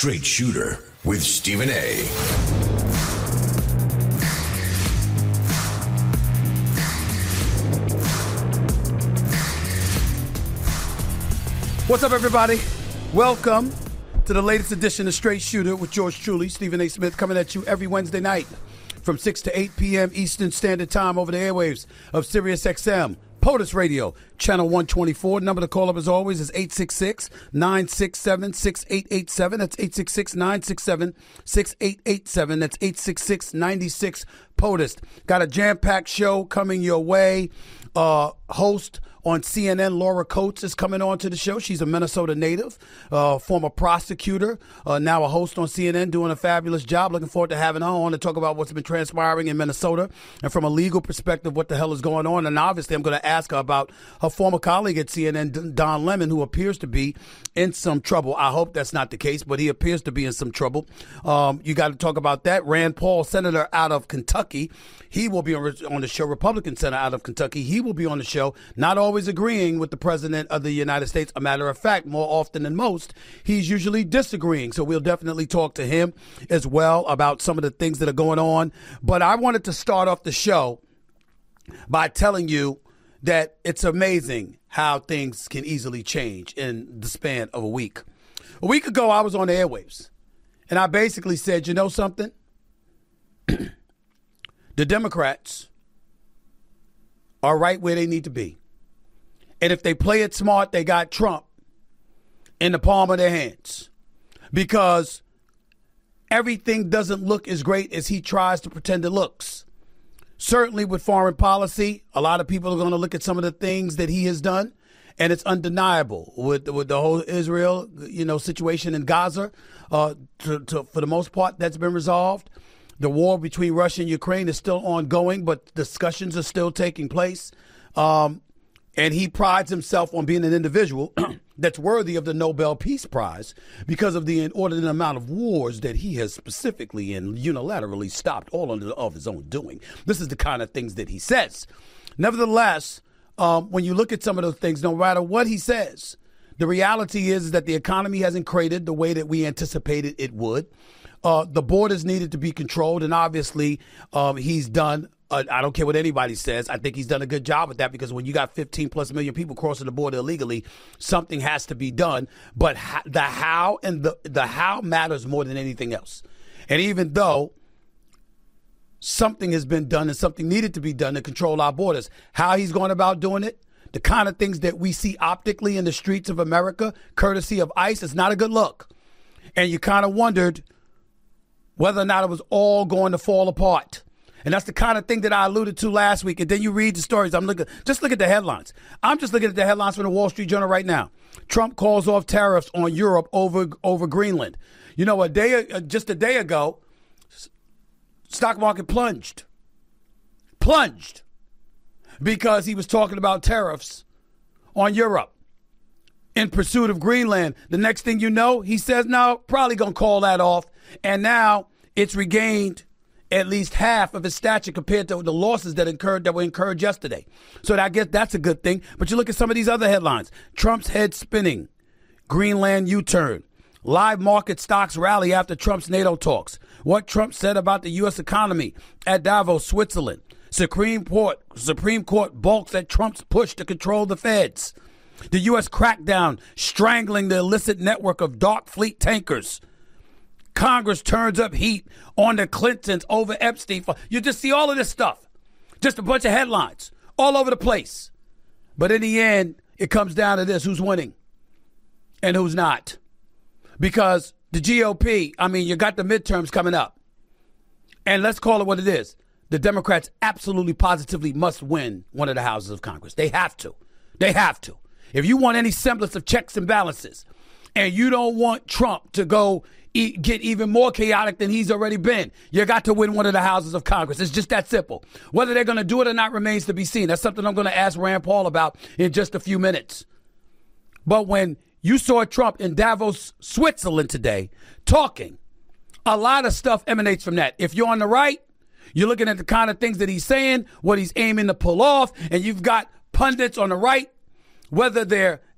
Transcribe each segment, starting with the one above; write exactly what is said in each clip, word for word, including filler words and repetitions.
Straight Shooter with Stephen A. What's up, everybody? Welcome to the latest edition of Straight Shooter with yours truly, Stephen A. Smith, coming at you every Wednesday night from six to eight p.m. Eastern Standard Time over the airwaves of Sirius X M, POTUS Radio, Channel one twenty-four. Number to call up, as always, is eight six six, nine six seven, six eight eight seven. That's eight six six, nine six seven, six eight eight seven. That's eight six six, nine six, POTUS. Got a jam-packed show coming your way. Uh, host on C N N, Laura Coates, is coming on to the show. She's a Minnesota native, uh, former prosecutor, uh, now a host on C N N, doing a fabulous job. Looking forward to having her on to talk about what's been transpiring in Minnesota and from a legal perspective, what the hell is going on. And obviously, I'm going to ask her about her former colleague at C N N, Don Lemon, who appears to be in some trouble. I hope that's not the case, but he appears to be in some trouble. Um, you got to talk about that. Rand Paul, senator out of Kentucky, he will be on, on the show. Republican senator out of Kentucky, he will be on the show. Not always agreeing with the president of the United States. A matter of fact, more often than most, he's usually disagreeing. So we'll definitely talk to him as well about some of the things that are going on. But I wanted to start off the show by telling you that it's amazing how things can easily change in the span of a week. A week ago, I was on the airwaves, and I basically said, you know something? The Democrats are right where they need to be. And if they play it smart, they got Trump in the palm of their hands, because everything doesn't look as great as he tries to pretend it looks. Certainly with foreign policy, a lot of people are going to look at some of the things that he has done, and it's undeniable with with the whole Israel, you know, situation in Gaza. Uh, to, to, for the most part, that's been resolved. The war between Russia and Ukraine is still ongoing, but discussions are still taking place. Um, and he prides himself on being an individual that's worthy of the Nobel Peace Prize because of the inordinate amount of wars that he has specifically and unilaterally stopped, all under of his own doing. This is the kind of things that he says. Nevertheless, um, when you look at some of those things, no matter what he says, the reality is that the economy hasn't cratered the way that we anticipated it would. Uh, the borders needed to be controlled, and obviously um, he's done, uh, I don't care what anybody says, I think he's done a good job with that, because when you got fifteen plus million people crossing the border illegally, something has to be done. But ha- the how and the, the how matters more than anything else. And even though something has been done and something needed to be done to control our borders, how he's going about doing it, the kind of things that we see optically in the streets of America, courtesy of ICE, is not a good look. And you kind of wondered whether or not it was all going to fall apart. And that's the kind of thing that I alluded to last week. And then you read the stories. I'm looking, just look at the headlines. I'm just looking at the headlines from the Wall Street Journal right now. Trump calls off tariffs on Europe over over Greenland. You know, a day, uh, just a day ago, stock market plunged, plunged, because he was talking about tariffs on Europe in pursuit of Greenland. The next thing you know, he says, no, probably going to call that off. And now it's regained at least half of its stature compared to the losses that incurred that were incurred yesterday. So I guess that's a good thing. But you look at some of these other headlines. Trump's head spinning. Greenland U-turn. Live market stocks rally after Trump's NATO talks. What Trump said about the U S economy at Davos, Switzerland. Supreme Court, Supreme Court balks at Trump's push to control the feds. The U S crackdown strangling the illicit network of dark fleet tankers. Congress turns up heat on the Clintons over Epstein. You just see all of this stuff. Just a bunch of headlines all over the place. But in the end, it comes down to this: who's winning and who's not. Because the G O P, I mean, you got the midterms coming up. And let's call it what it is. The Democrats absolutely positively must win one of the houses of Congress. They have to. They have to. If you want any semblance of checks and balances, and you don't want Trump to go e- get even more chaotic than he's already been, you got to win one of the houses of Congress. It's just that simple. Whether they're going to do it or not remains to be seen. That's something I'm going to ask Rand Paul about in just a few minutes. But when you saw Trump in Davos, Switzerland today talking, a lot of stuff emanates from that. If you're on the right, you're looking at the kind of things that he's saying, what he's aiming to pull off, and you've got pundits on the right, whether they're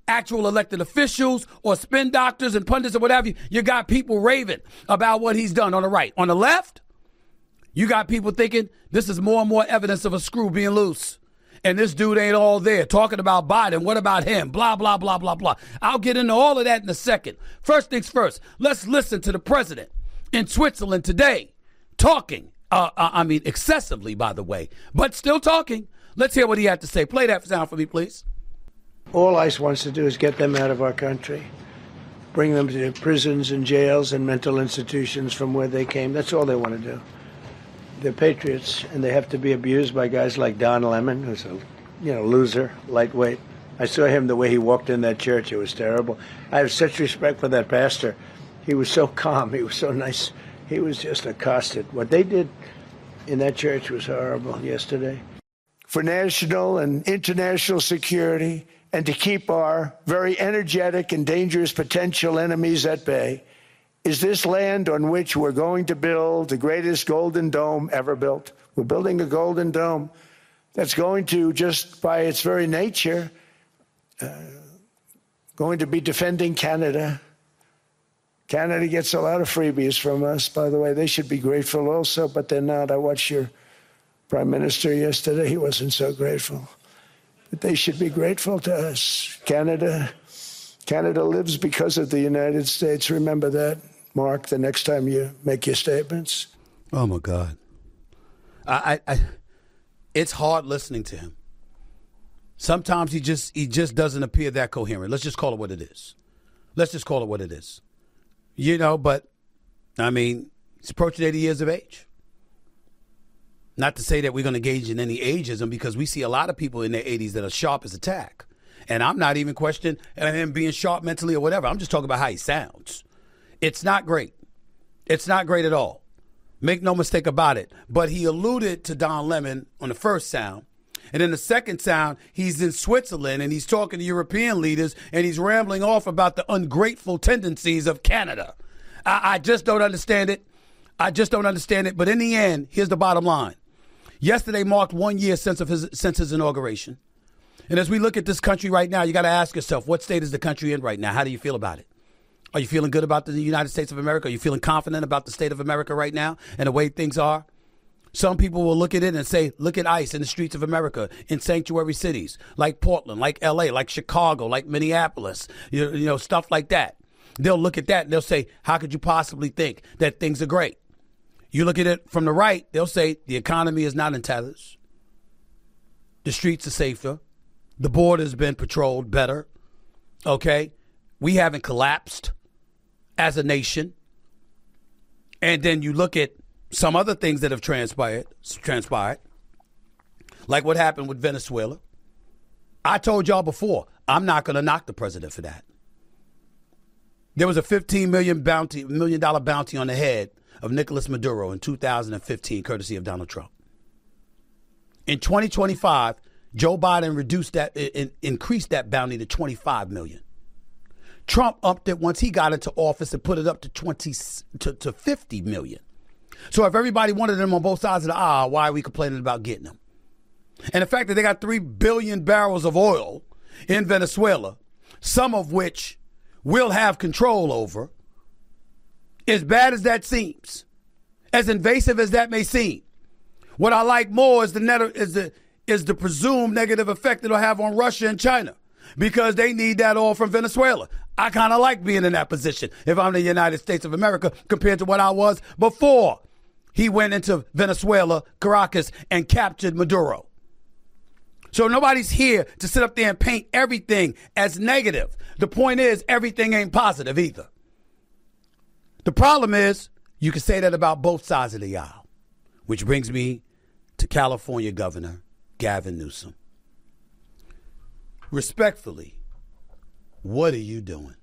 actual elected officials or spin doctors and pundits or whatever. You got people raving about what he's done on the right. On the left, you got people thinking this is more and more evidence of a screw being loose. And this dude ain't all there talking about Biden. What about him? Blah, blah, blah, blah, blah. I'll get into all of that in a second. First things first, let's listen to the president in Switzerland today talking. Uh, uh, I mean, excessively, by the way, but still talking. Let's hear what he had to say. Play that sound for me, please. All ICE wants to do is get them out of our country, bring them to prisons and jails and mental institutions from where they came. That's all they want to do. They're patriots, and they have to be abused by guys like Don Lemon, who's a, you know, loser, lightweight. I saw him the way he walked in that church. It was terrible. I have such respect for that pastor. He was so calm. He was so nice. He was just accosted. What they did in that church was horrible yesterday. For national and international security, and to keep our very energetic and dangerous potential enemies at bay, is this land on which we're going to build the greatest golden dome ever built. We're building a golden dome that's going to, just by its very nature, uh, going to be defending Canada. Canada gets a lot of freebies from us, by the way. They should be grateful also, but they're not. I watched your prime minister yesterday. He wasn't so grateful. But they should be grateful to us. Canada, Canada lives because of the United States. Remember that, Mark, the next time you make your statements. Oh, my God. I, I, I it's hard listening to him. Sometimes he just he just doesn't appear that coherent. Let's just call it what it is. Let's just call it what it is. You know, but, I mean, he's approaching eighty years of age. Not to say that we're going to engage in any ageism, because we see a lot of people in their eighties that are sharp as a tack. And I'm not even questioning him being sharp mentally or whatever. I'm just talking about how he sounds. It's not great. It's not great at all. Make no mistake about it. But he alluded to Don Lemon on the first sound. And in the second sound, he's in Switzerland and he's talking to European leaders and he's rambling off about the ungrateful tendencies of Canada. I, I just don't understand it. I just don't understand it. But in the end, here's the bottom line. Yesterday marked one year since of his since his inauguration. And as we look at this country right now, you got to ask yourself, what state is the country in right now? How do you feel about it? Are you feeling good about the United States of America? Are you feeling confident about the state of America right now and the way things are? Some people will look at it and say, look at ICE in the streets of America, in sanctuary cities like Portland, like L A, like Chicago, like Minneapolis, you, you know, stuff like that. They'll look at that and they'll say, how could you possibly think that things are great? You look at it from the right, they'll say the economy is not in tatters. The streets are safer. The border has been patrolled better. Okay? We haven't collapsed as a nation. And then you look at some other things that have transpired, transpired, like what happened with Venezuela. I told y'all before, I'm not going to knock the president for that. There was a fifteen million bounty, million dollar bounty on the head of Nicolas Maduro in two thousand fifteen, courtesy of Donald Trump. In twenty twenty-five, Joe Biden reduced that, in, increased that bounty to twenty-five million. Trump upped it once he got into office and put it up to twenty to, to fifty million. So if everybody wanted them on both sides of the aisle, why are we complaining about getting them? And the fact that they got three billion barrels of oil in Venezuela, some of which we'll have control over, as bad as that seems, as invasive as that may seem, what I like more is the net, is the is the presumed negative effect it'll have on Russia and China, because they need that oil from Venezuela. I kind of like being in that position if I'm the United States of America compared to what I was before he went into Venezuela, Caracas, and captured Maduro. So nobody's here to sit up there and paint everything as negative. The point is, everything ain't positive either. The problem is, you can say that about both sides of the aisle, which brings me to California Governor Gavin Newsom. Respectfully, what are you doing?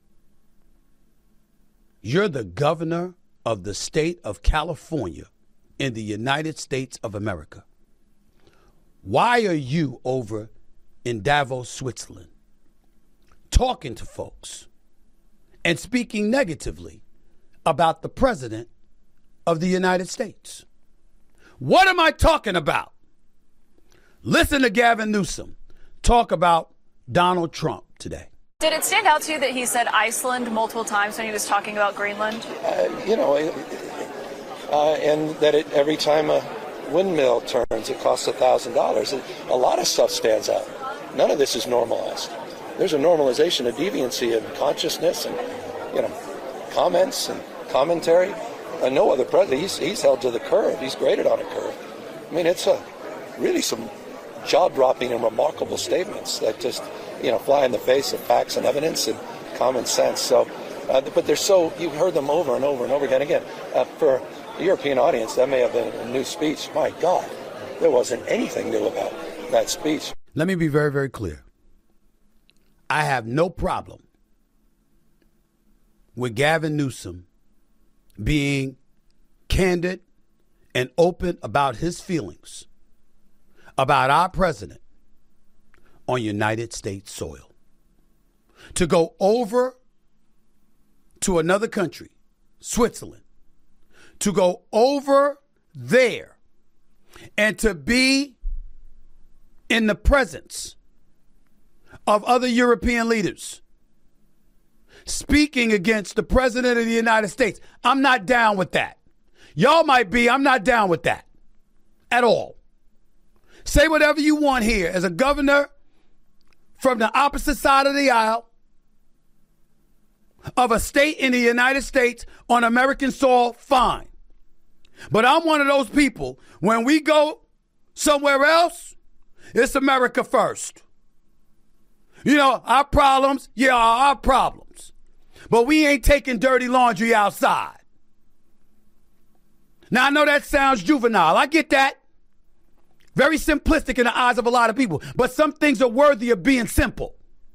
You're the governor of the state of California in the United States of America. Why are you over in Davos, Switzerland, talking to folks and speaking negatively about the president of the United States? What am I talking about? Listen to Gavin Newsom talk about Donald Trump today. Did it stand out to you that he said Iceland multiple times when he was talking about Greenland? Uh, you know, uh, and that it, every time a windmill turns, it costs one thousand dollars. A lot of stuff stands out. None of this is normalized. There's a normalization of deviancy and consciousness and, you know, comments and commentary. Uh, no other president, he's, he's held to the curve. He's graded on a curve. I mean, it's a, really some jaw-dropping and remarkable statements that just, you know, fly in the face of facts and evidence and common sense. So, uh, but they're so, you've heard them over and over and over again. Again, uh, for the European audience, that may have been a new speech. My God, there wasn't anything new about that speech. Let me be very, very clear. I have no problem with Gavin Newsom being candid and open about his feelings about our president on United States soil. To go over to another country, Switzerland, to go over there and to be in the presence of other European leaders speaking against the president of the United States. I'm not down with that. Y'all might be. I'm not down with that at all. Say whatever you want here as a governor from the opposite side of the aisle of a state in the United States on American soil, fine. But I'm one of those people, when we go somewhere else, it's America first. You know, our problems, yeah, are our problems. But we ain't taking dirty laundry outside. Now, I know that sounds juvenile. I get that. Very simplistic in the eyes of a lot of people. But some things are worthy of being simple.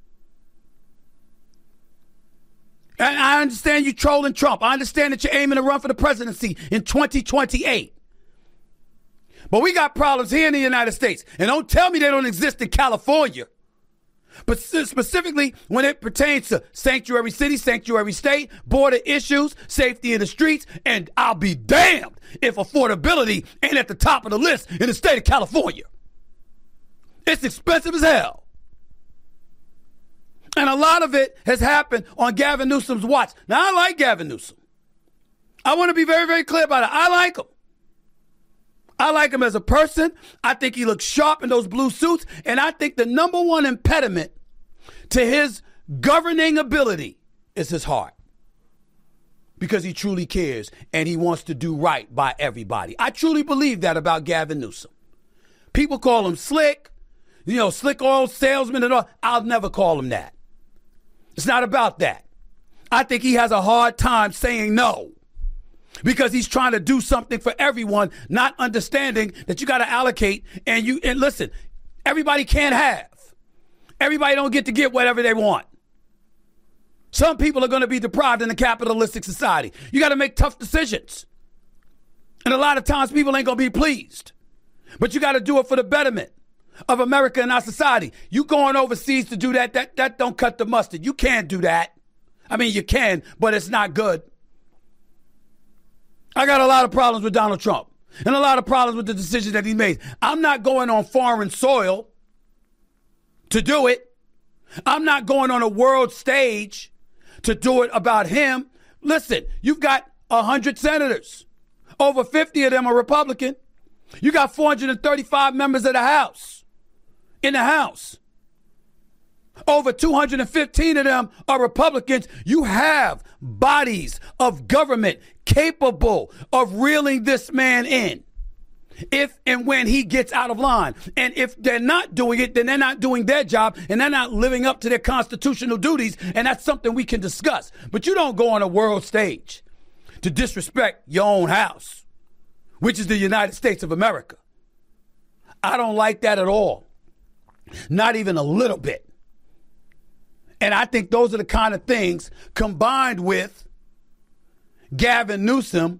And I understand you trolling Trump. I understand that you're aiming to run for the presidency in twenty twenty-eight. But we got problems here in the United States. And don't tell me they don't exist in California. But specifically when it pertains to sanctuary city, sanctuary state, border issues, safety in the streets, and I'll be damned if affordability ain't at the top of the list in the state of California. It's expensive as hell. And a lot of it has happened on Gavin Newsom's watch. Now, I like Gavin Newsom. I want to be very, very clear about it. I like him. I like him as a person. I think he looks sharp in those blue suits. And I think the number one impediment to his governing ability is his heart. Because he truly cares and he wants to do right by everybody. I truly believe that about Gavin Newsom. People call him slick, you know, slick oil salesman and all. I'll never call him that. It's not about that. I think he has a hard time saying no. Because he's trying to do something for everyone, not understanding that you got to allocate. And you and listen, everybody can't have. Everybody don't get to get whatever they want. Some people are going to be deprived in a capitalistic society. You got to make tough decisions. And a lot of times people ain't going to be pleased. But you got to do it for the betterment of America and our society. You going overseas to do that, that, that don't cut the mustard. You can't do that. I mean, you can, but it's not good. I got a lot of problems with Donald Trump and a lot of problems with the decisions that he made. I'm not going on foreign soil to do it. I'm not going on a world stage to do it about him. Listen, you've got one hundred senators. Over fifty of them are Republican. You got four hundred thirty-five members of the House in the House. Over two hundred fifteen of them are Republicans. You have bodies of government capable of reeling this man in if and when he gets out of line. And if they're not doing it, then they're not doing their job and they're not living up to their constitutional duties. And that's something we can discuss. But you don't go on a world stage to disrespect your own house, which is the United States of America. I don't like that at all. Not even a little bit. And I think those are the kind of things combined with Gavin Newsom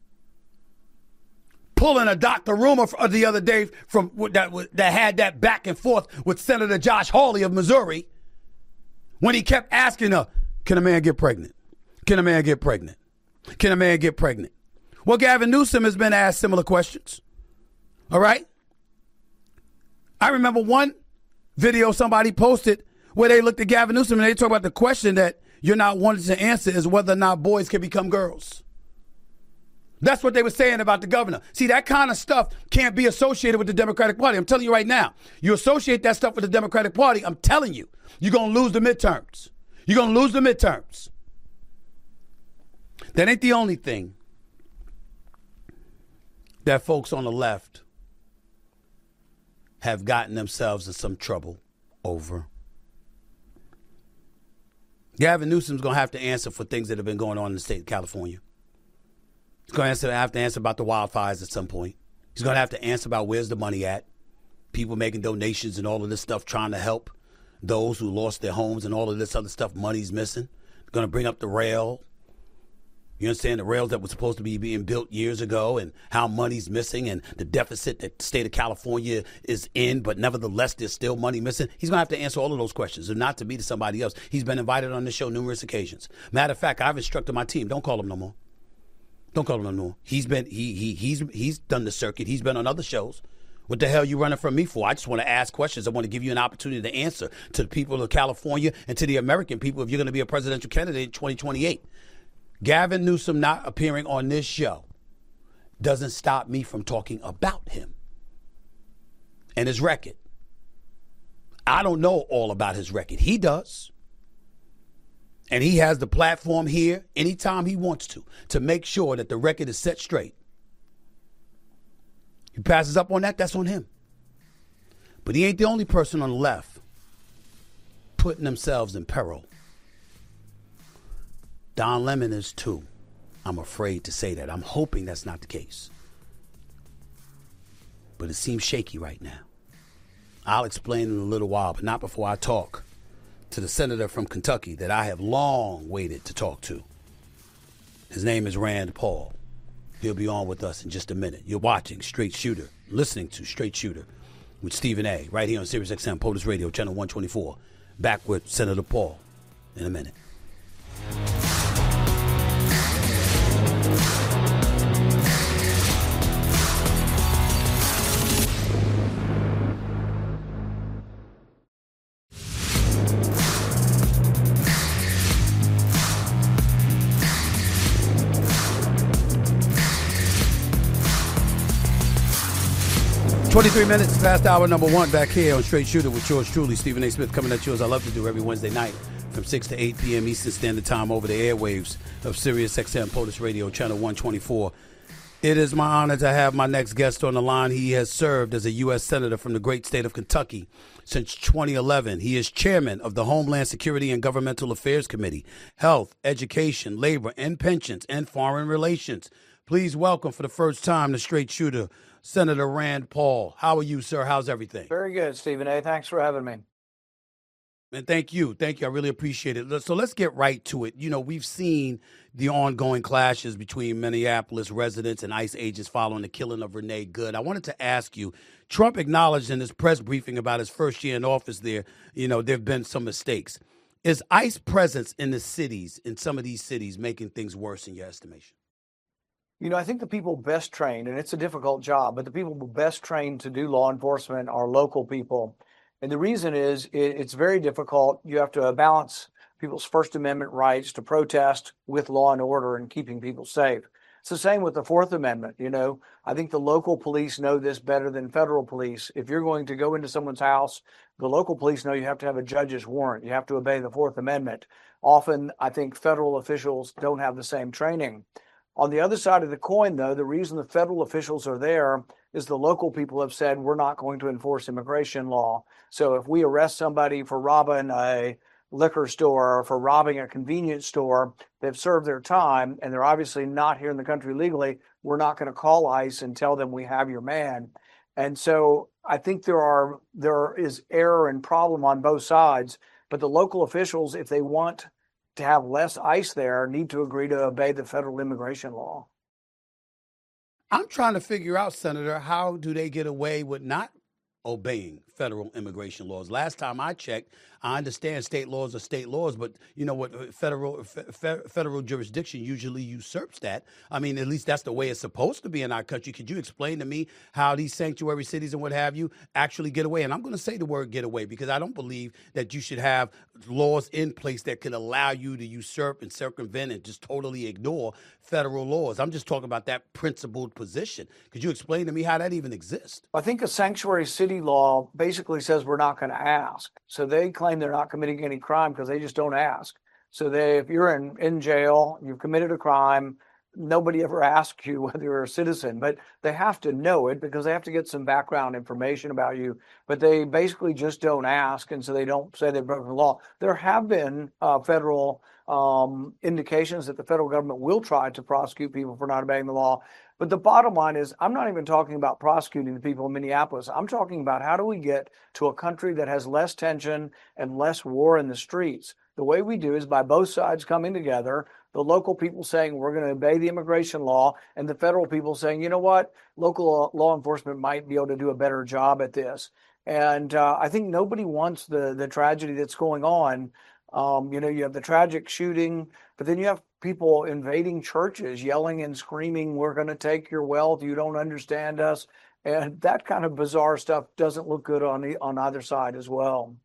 pulling a Doctor Rumor the other day from that, that had that back and forth with Senator Josh Hawley of Missouri when he kept asking her, can a man get pregnant? Can a man get pregnant? Can a man get pregnant? Well, Gavin Newsom has been asked similar questions. All right. I remember one video somebody posted where they looked at Gavin Newsom and they talk about the question that you're not wanting to answer is whether or not boys can become girls. That's what they were saying about the governor. See, that kind of stuff can't be associated with the Democratic Party. I'm telling you right now, you associate that stuff with the Democratic Party, I'm telling you, you're going to lose the midterms. You're going to lose the midterms. That ain't the only thing that folks on the left have gotten themselves in some trouble over. Gavin Newsom's going to have to answer for things that have been going on in the state of California. He's going to have to answer about the wildfires at some point. He's going to have to answer about where's the money at. People making donations and all of this stuff trying to help those who lost their homes and all of this other stuff. Money's missing. Going to bring up the rail. You understand the rails that were supposed to be being built years ago and how money's missing and the deficit that the state of California is in, but nevertheless there's still money missing. He's going to have to answer all of those questions and not to be to somebody else. He's been invited on this show numerous occasions. Matter of fact, I've instructed my team, don't call him no more. Don't call him no more. He's been he he he's he's done the circuit. He's been on other shows. What the hell are you running from me for? I just want to ask questions. I want to give you an opportunity to answer to the people of California and to the American people if you're going to be a presidential candidate in twenty twenty-eight. Gavin Newsom not appearing on this show doesn't stop me from talking about him and his record. I don't know all about his record. He does. And he has the platform here anytime he wants to, to make sure that the record is set straight. He passes up on that, that's on him. But he ain't the only person on the left putting themselves in peril. Don Lemon is too. I'm afraid to say that. I'm hoping that's not the case. But it seems shaky right now. I'll explain in a little while, but not before I talk to the senator from Kentucky that I have long waited to talk to. His name is Rand Paul. He'll be on with us in just a minute. You're watching Straight Shooter, listening to Straight Shooter with Stephen A. right here on Sirius X M POTUS Radio, channel one twenty-four. Back with Senator Paul in a minute. twenty-three minutes past hour number one back here on Straight Shooter with yours truly, Stephen A. Smith, coming at you as I love to do every Wednesday night from six to eight p.m. Eastern Standard Time over the airwaves of Sirius X M POTUS Radio, channel one twenty-four. It is my honor to have my next guest on the line. He has served as a U S Senator from the great state of Kentucky since twenty eleven. He is chairman of the Homeland Security and Governmental Affairs Committee, Health, Education, Labor, and Pensions, and Foreign Relations. Please welcome for the first time the Straight Shooter, Senator Rand Paul. How are you, sir? How's everything? Very good, Stephen A. Thanks for having me. And thank you. Thank you. I really appreciate it. So let's get right to it. You know, we've seen the ongoing clashes between Minneapolis residents and ICE agents following the killing of Renee Good. I wanted to ask you, Trump acknowledged in his press briefing about his first year in office there, you know, there have been some mistakes. Is ICE presence in the cities, in some of these cities, making things worse in your estimation? You know, I think the people best trained, and it's a difficult job, but the people best trained to do law enforcement are local people. And the reason is it, it's very difficult. You have to balance people's First Amendment rights to protest with law and order and keeping people safe. It's the same with the Fourth Amendment. You know, I think the local police know this better than federal police. If you're going to go into someone's house, the local police know you have to have a judge's warrant. You have to obey the Fourth Amendment. Often, I think federal officials don't have the same training. On the other side of the coin, though, the reason the federal officials are there is the local people have said, we're not going to enforce immigration law. So if we arrest somebody for robbing a liquor store or for robbing a convenience store, they've served their time and they're obviously not here in the country legally, we're not going to call ICE and tell them we have your man. And so I think there are there is error and problem on both sides, but the local officials, if they want to have less ICE there, need to agree to obey the federal immigration law. I'm trying to figure out, Senator, how do they get away with not obeying federal immigration laws. Last time I checked, I understand state laws are state laws, but you know what? Federal fe- federal jurisdiction usually usurps that. I mean, at least that's the way it's supposed to be in our country. Could you explain to me how these sanctuary cities and what have you actually get away? And I'm going to say the word get away because I don't believe that you should have laws in place that could allow you to usurp and circumvent and just totally ignore federal laws. I'm just talking about that principled position. Could you explain to me how that even exists? I think a sanctuary city law basically says we're not going to ask. So they claim they're not committing any crime because they just don't ask. So they, if you're in, in jail, you've committed a crime, nobody ever asks you whether you're a citizen, but they have to know it because they have to get some background information about you. But they basically just don't ask, and so they don't say they've broken the law. There have been uh, federal um, indications that the federal government will try to prosecute people for not obeying the law. But the bottom line is, I'm not even talking about prosecuting the people in Minneapolis. I'm talking about how do we get to a country that has less tension and less war in the streets. The way we do is by both sides coming together, the local people saying we're going to obey the immigration law, and the federal people saying, you know what, local law enforcement might be able to do a better job at this. And uh, I think nobody wants the the tragedy that's going on. Um, you know, you have the tragic shooting, but then you have people invading churches, yelling and screaming, we're going to take your wealth, you don't understand us. And that kind of bizarre stuff doesn't look good on the, on either side as well.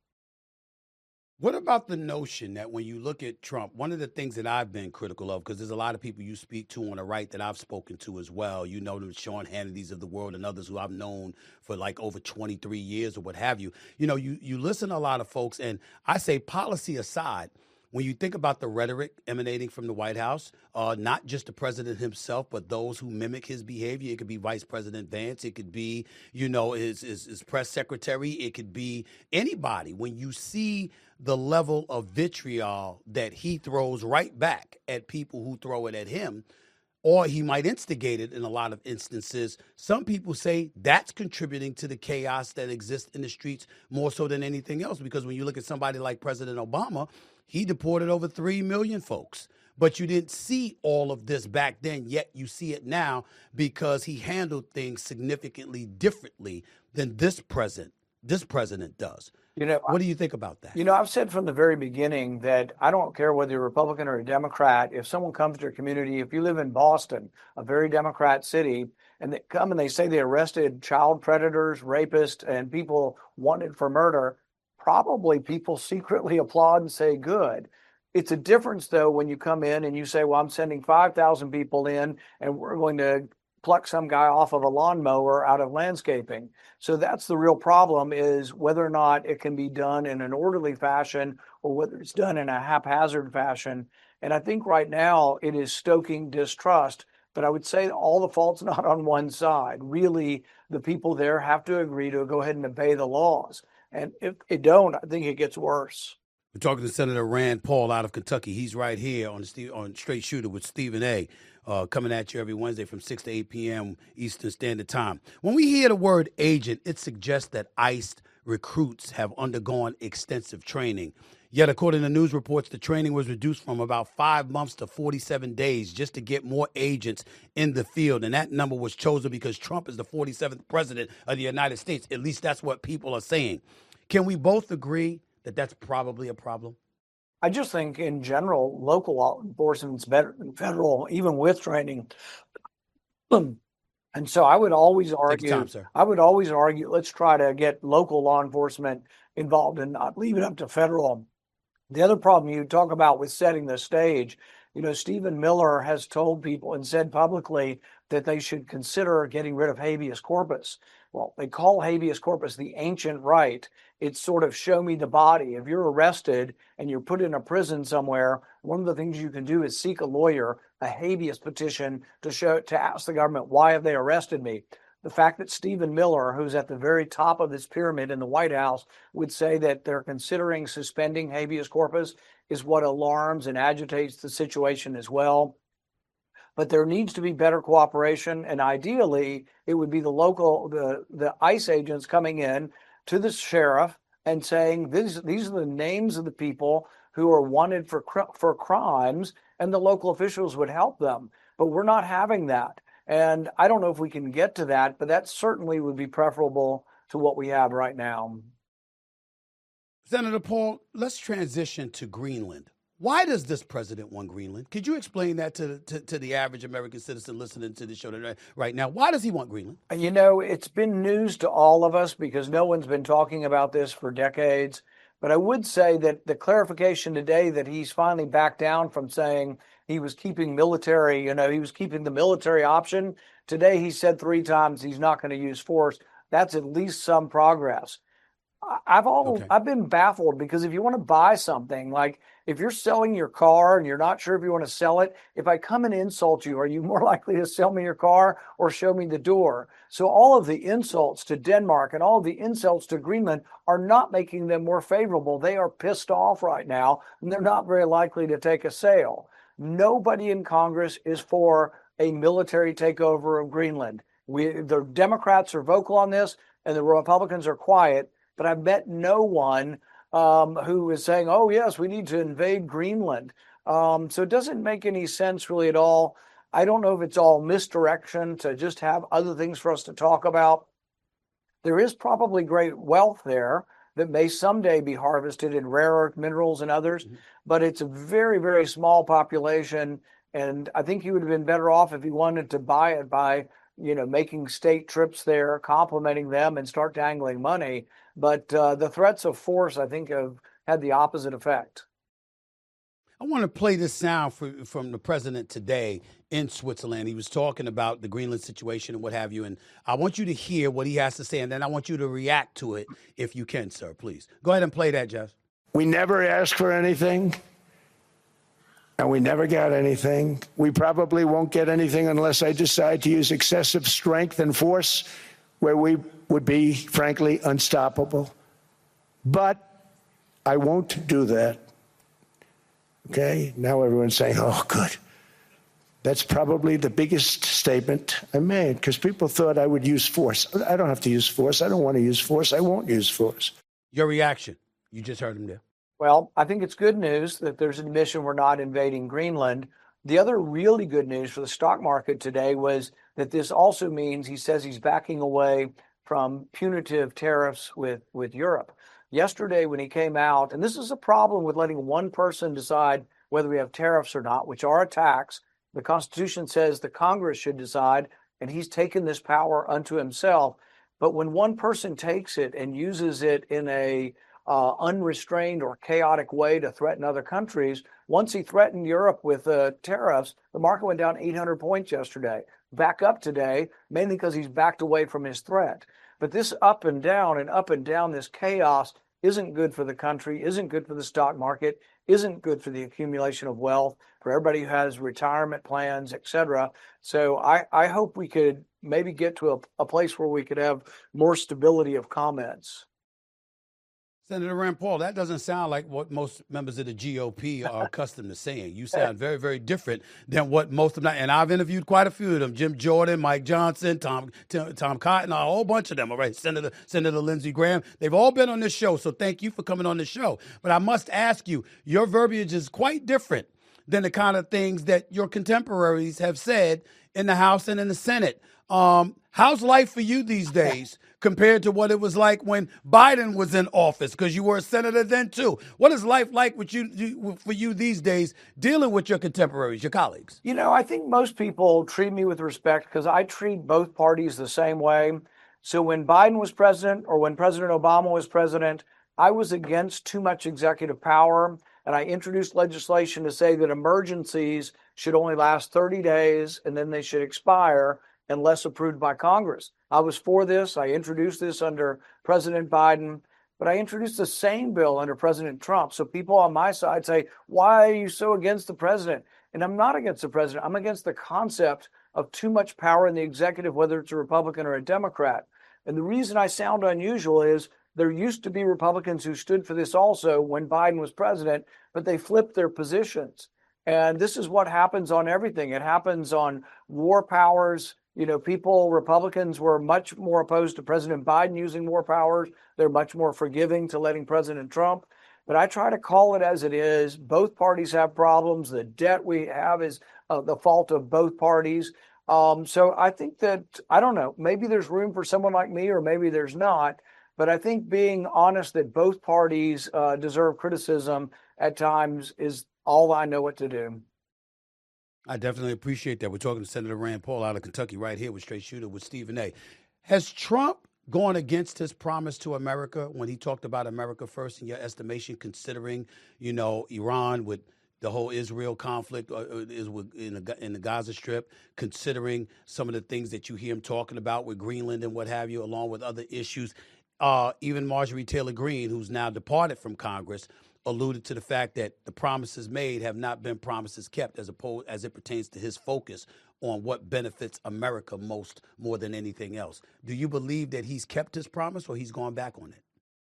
What about the notion that when you look at Trump, one of the things that I've been critical of, because there's a lot of people you speak to on the right that I've spoken to as well, you know, the Sean Hannity's of the world and others who I've known for like over twenty-three years or what have you. You know, you, you listen to a lot of folks, and I say policy aside, when you think about the rhetoric emanating from the White House, uh, not just the president himself, but those who mimic his behavior, it could be Vice President Vance, it could be, you know, his, his, his press secretary, it could be anybody. When you see the level of vitriol that he throws right back at people who throw it at him, or he might instigate it in a lot of instances, some people say that's contributing to the chaos that exists in the streets more so than anything else. Because when you look at somebody like President Obama, he deported over three million folks. But you didn't see all of this back then, yet you see it now because he handled things significantly differently than this president, this president does. You know, what do you think about that? You know, I've said from the very beginning that I don't care whether you're a Republican or a Democrat. If someone comes to your community, if you live in Boston, a very Democrat city, and they come and they say they arrested child predators, rapists, and people wanted for murder, probably people secretly applaud and say good. It's a difference, though, when you come in and you say, well, I'm sending five thousand people in and we're going to pluck some guy off of a lawnmower out of landscaping. So that's the real problem, is whether or not it can be done in an orderly fashion or whether it's done in a haphazard fashion. And I think right now it is stoking distrust. But I would say all the fault's not on one side. Really, the people there have to agree to go ahead and obey the laws. And if they don't, I think it gets worse. We're talking to Senator Rand Paul out of Kentucky. He's right here on the, on Straight Shooter with Stephen A. Uh, coming at you every Wednesday from six to eight p.m. Eastern Standard Time. When we hear the word agent, it suggests that ICE recruits have undergone extensive training. Yet, according to news reports, the training was reduced from about five months to forty-seven days just to get more agents in the field. And that number was chosen because Trump is the forty-seventh president of the United States. At least that's what people are saying. Can we both agree that that's probably a problem? I just think in general, local law enforcement is better than federal, even with training. And so I would always argue, time, sir. I would always argue, let's try to get local law enforcement involved and not leave it up to federal. The other problem you talk about with setting the stage, you know, Stephen Miller has told people and said publicly that they should consider getting rid of habeas corpus. Well, they call habeas corpus the ancient right. It's sort of show me the body. If you're arrested and you're put in a prison somewhere, one of the things you can do is seek a lawyer, a habeas petition to show, to ask the government, why have they arrested me? The fact that Stephen Miller, who's at the very top of this pyramid in the White House, would say that they're considering suspending habeas corpus is what alarms and agitates the situation as well. But there needs to be better cooperation, and ideally, it would be the local, the, the ICE agents coming in to the sheriff and saying, these, these are the names of the people who are wanted for for crimes, and the local officials would help them. But we're not having that. And I don't know if we can get to that, but that certainly would be preferable to what we have right now. Senator Paul, let's transition to Greenland. Why does this president want Greenland? Could you explain that to, to, to the average American citizen listening to the show right now? Why does he want Greenland? You know, it's been news to all of us because no one's been talking about this for decades. But I would say that the clarification today that he's finally backed down from saying he was keeping military, you know, he was keeping the military option. Today he said three times he's not going to use force. That's at least some progress. I've all okay. I've been baffled because if you want to buy something, like if you're selling your car and you're not sure if you want to sell it, if I come and insult you, are you more likely to sell me your car or show me the door? So all of the insults to Denmark and all of the insults to Greenland are not making them more favorable. They are pissed off right now, and they're not very likely to take a sale. Nobody in Congress is for a military takeover of Greenland. We, the Democrats are vocal on this, and the Republicans are quiet. But I've met no one um, who is saying, oh, yes, we need to invade Greenland. Um, so it doesn't make any sense really at all. I don't know if it's all misdirection to just have other things for us to talk about. There is probably great wealth there that may someday be harvested in rare earth minerals and others, mm-hmm. but it's a very, very small population. And I think he would have been better off if he wanted to buy it by, you know, making state trips there, complimenting them and start dangling money. But uh, the threats of force, I think, have had the opposite effect. I want to play this sound for, from the president today in Switzerland. He was talking about the Greenland situation and what have you. And I want you to hear what he has to say, and then I want you to react to it if you can, sir, please. Go ahead and play that, Jeff. We never asked for anything, and we never got anything. We probably won't get anything unless I decide to use excessive strength and force where we would be, frankly, unstoppable. But I won't do that. Okay? Now everyone's saying, oh, good. That's probably the biggest statement I made, because people thought I would use force. I don't have to use force. I don't want to use force. I won't use force. Your reaction? You just heard him there. Well, I think it's good news that there's an admission we're not invading Greenland. The other really good news for the stock market today was that this also means he says he's backing away from punitive tariffs with, with Europe. Yesterday when he came out, and this is a problem with letting one person decide whether we have tariffs or not, which are a tax. The Constitution says the Congress should decide, and he's taken this power unto himself. But when one person takes it and uses it in a uh, unrestrained or chaotic way to threaten other countries, once he threatened Europe with uh, tariffs, the market went down eight hundred points yesterday. Back up today, mainly because he's backed away from his threat. But this up and down and up and down, this chaos isn't good for the country, isn't good for the stock market, isn't good for the accumulation of wealth, for everybody who has retirement plans, et cetera. So I, I hope we could maybe get to a, a place where we could have more stability of comments. Senator Rand Paul, that doesn't sound like what most members of the G O P are accustomed to saying. You sound very, very different than what most of them, and I've interviewed quite a few of them, Jim Jordan, Mike Johnson, Tom Tom, Tom Cotton, a whole bunch of them, all right, Senator, Senator Lindsey Graham. They've all been on this show, so thank you for coming on the show. But I must ask you, your verbiage is quite different than the kind of things that your contemporaries have said in the House and in the Senate. Um, how's life for you these days compared to what it was like when Biden was in office? Because you were a senator then, too. What is life like with you, you for you these days dealing with your contemporaries, your colleagues? You know, I think most people treat me with respect because I treat both parties the same way. So when Biden was president or when President Obama was president, I was against too much executive power. And I introduced legislation to say that emergencies should only last thirty days and then they should expire unless approved by Congress. I was for this. I introduced this under President Biden, but I introduced the same bill under President Trump. So people on my side say, why are you so against the president? And I'm not against the president. I'm against the concept of too much power in the executive, whether it's a Republican or a Democrat. And the reason I sound unusual is there used to be Republicans who stood for this also when Biden was president, but they flipped their positions. And this is what happens on everything. It happens on war powers. You know, people, Republicans were much more opposed to President Biden using war powers. They're much more forgiving to letting President Trump. But I try to call it as it is. Both parties have problems. The debt we have is uh, the fault of both parties. Um, so I think that, I don't know, maybe there's room for someone like me, or maybe there's not. But I think being honest that both parties uh, deserve criticism at times is all I know what to do. I definitely appreciate that. We're talking to Senator Rand Paul out of Kentucky right here with Straight Shooter with Stephen A. Has Trump gone against his promise to America when he talked about America first, in your estimation, considering, you know, Iran with the whole Israel conflict uh, is with, in, the, in the Gaza Strip, considering some of the things that you hear him talking about with Greenland and what have you, along with other issues? Uh, even Marjorie Taylor Greene, who's now departed from Congress, alluded to the fact that the promises made have not been promises kept, as opposed as it pertains to his focus on what benefits America most, more than anything else. Do you believe that he's kept his promise, or he's gone back on it?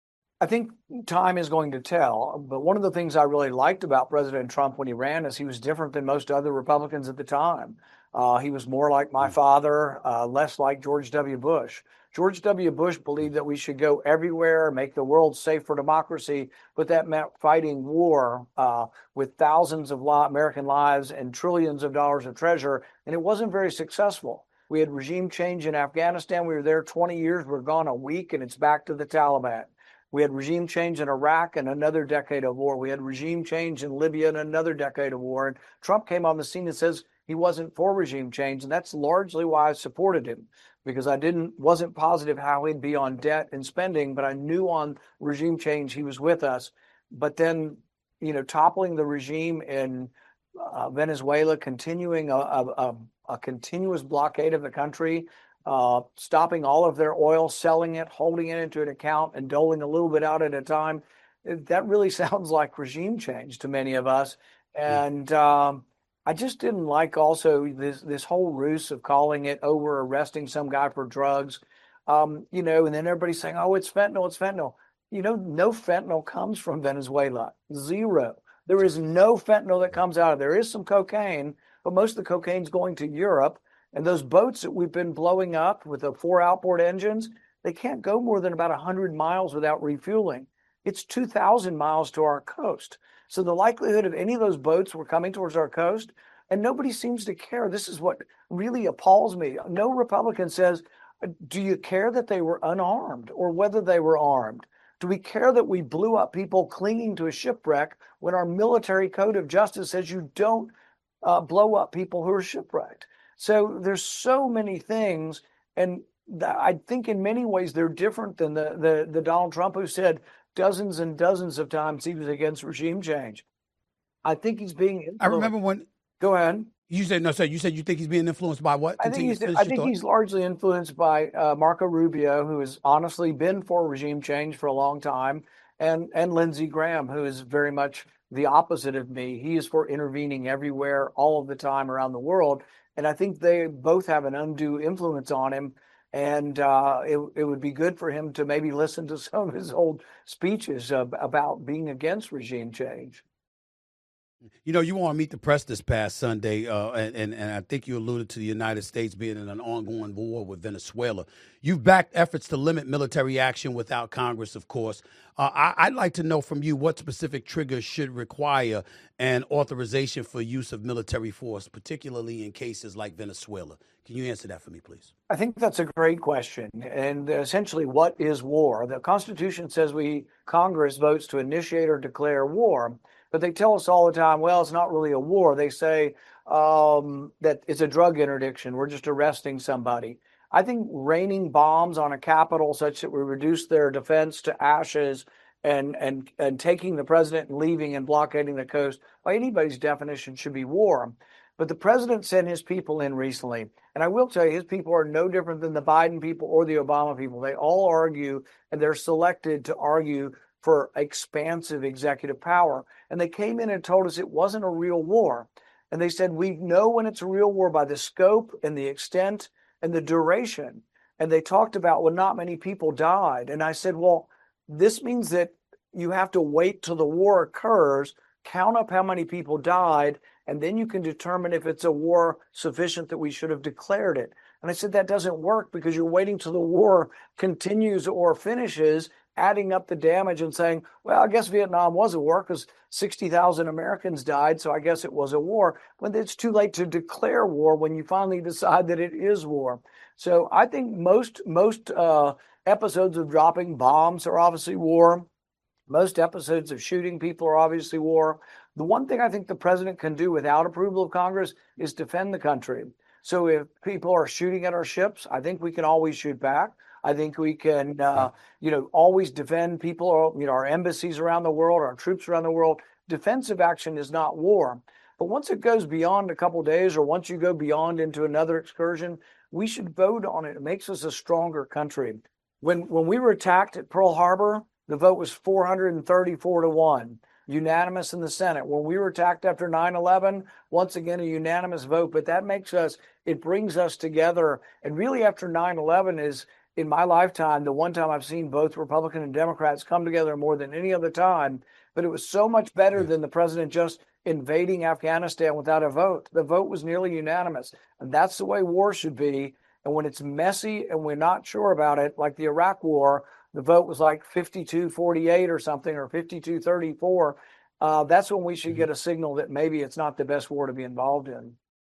I think time is going to tell. But one of the things I really liked about President Trump when he ran is he was different than most other Republicans at the time. Uh, he was more like my father, uh, less like George W. Bush. George W. Bush believed that we should go everywhere, make the world safe for democracy, but that meant fighting war uh, with thousands of li- American lives and trillions of dollars of treasure, and it wasn't very successful. We had regime change in Afghanistan. We were there twenty years. We're gone a week, and it's back to the Taliban. We had regime change in Iraq and another decade of war. We had regime change in Libya and another decade of war. And Trump came on the scene and says he wasn't for regime change, and that's largely why I supported him, because I didn't wasn't positive how he'd be on debt and spending, but I knew on regime change he was with us. But then, you know, toppling the regime in uh, Venezuela, continuing a, a, a continuous blockade of the country, uh, stopping all of their oil, selling it, holding it into an account, and doling a little bit out at a time. That really sounds like regime change to many of us. And um, I just didn't like also this this whole ruse of calling it over arresting some guy for drugs, um, you know, and then everybody's saying, oh, it's fentanyl, it's fentanyl. You know, no fentanyl comes from Venezuela, zero. There is no fentanyl that comes out of there. There is some cocaine, but most of the cocaine's going to Europe. And those boats that we've been blowing up with the four outboard engines, they can't go more than about one hundred miles without refueling. It's two thousand miles to our coast. So the likelihood of any of those boats were coming towards our coast, and nobody seems to care. This is what really appalls me. No Republican says, do you care that they were unarmed or whether they were armed? Do we care that we blew up people clinging to a shipwreck when our military code of justice says you don't uh, blow up people who are shipwrecked? So there's so many things, and th- I think in many ways they're different than the, the, the Donald Trump who said dozens and dozens of times he was against regime change. I think he's being influenced. I remember when. Go ahead. You said no, sir. You said you think he's being influenced by what? I think Continue he's. to finish I your think thought. he's largely influenced by uh, Marco Rubio, who has honestly been for regime change for a long time, and and Lindsey Graham, who is very much the opposite of me. He is for intervening everywhere, all of the time around the world, and I think they both have an undue influence on him. And uh, it it would be good for him to maybe listen to some of his old speeches uh, about being against regime change. You know, you want to meet the press this past Sunday, uh, and, and, and I think you alluded to the United States being in an ongoing war with Venezuela. You've backed efforts to limit military action without Congress, of course. Uh, I, I'd like to know from you what specific triggers should require an authorization for use of military force, particularly in cases like Venezuela. Can you answer that for me, please? I think that's a great question. And essentially, what is war? The Constitution says we Congress votes to initiate or declare war. But they tell us all the time, well, it's not really a war. They say um, that it's a drug interdiction. We're just arresting somebody. I think raining bombs on a capital such that we reduce their defense to ashes and and and taking the president and leaving and blockading the coast, by anybody's definition, should be war. But the president sent his people in recently. And I will tell you, his people are no different than the Biden people or the Obama people. They all argue, and they're selected to argue for expansive executive power. And they came in and told us it wasn't a real war. And they said, we know when it's a real war by the scope and the extent and the duration. And they talked about when not many people died. And I said, well, this means that you have to wait till the war occurs, count up how many people died, and then you can determine if it's a war sufficient that we should have declared it. And I said, that doesn't work because you're waiting till the war continues or finishes adding up the damage and saying, well, I guess Vietnam was a war because sixty thousand Americans died, so I guess it was a war. When it's too late to declare war when you finally decide that it is war. So I think most most uh, episodes of dropping bombs are obviously war. Most episodes of shooting people are obviously war. The one thing I think the president can do without approval of Congress is defend the country. So if people are shooting at our ships, I think we can always shoot back. I think we can, uh, you know, always defend people, or, you know, our embassies around the world, our troops around the world. Defensive action is not war. But once it goes beyond a couple of days, or once you go beyond into another excursion, we should vote on it. It makes us a stronger country. When when we were attacked at Pearl Harbor, the vote was four hundred thirty-four to one, unanimous in the Senate. When we were attacked after nine eleven, once again, a unanimous vote. But that makes us, it brings us together. And really after nine eleven is, in my lifetime, the one time I've seen both Republican and Democrats come together more than any other time. But it was so much better than the president just invading Afghanistan without a vote. The vote was nearly unanimous. And that's the way war should be. And when it's messy and we're not sure about it, like the Iraq War, the vote was like fifty-two forty-eight or something, or fifty-two thirty-four. Uh, that's when we should get a signal that maybe it's not the best war to be involved in.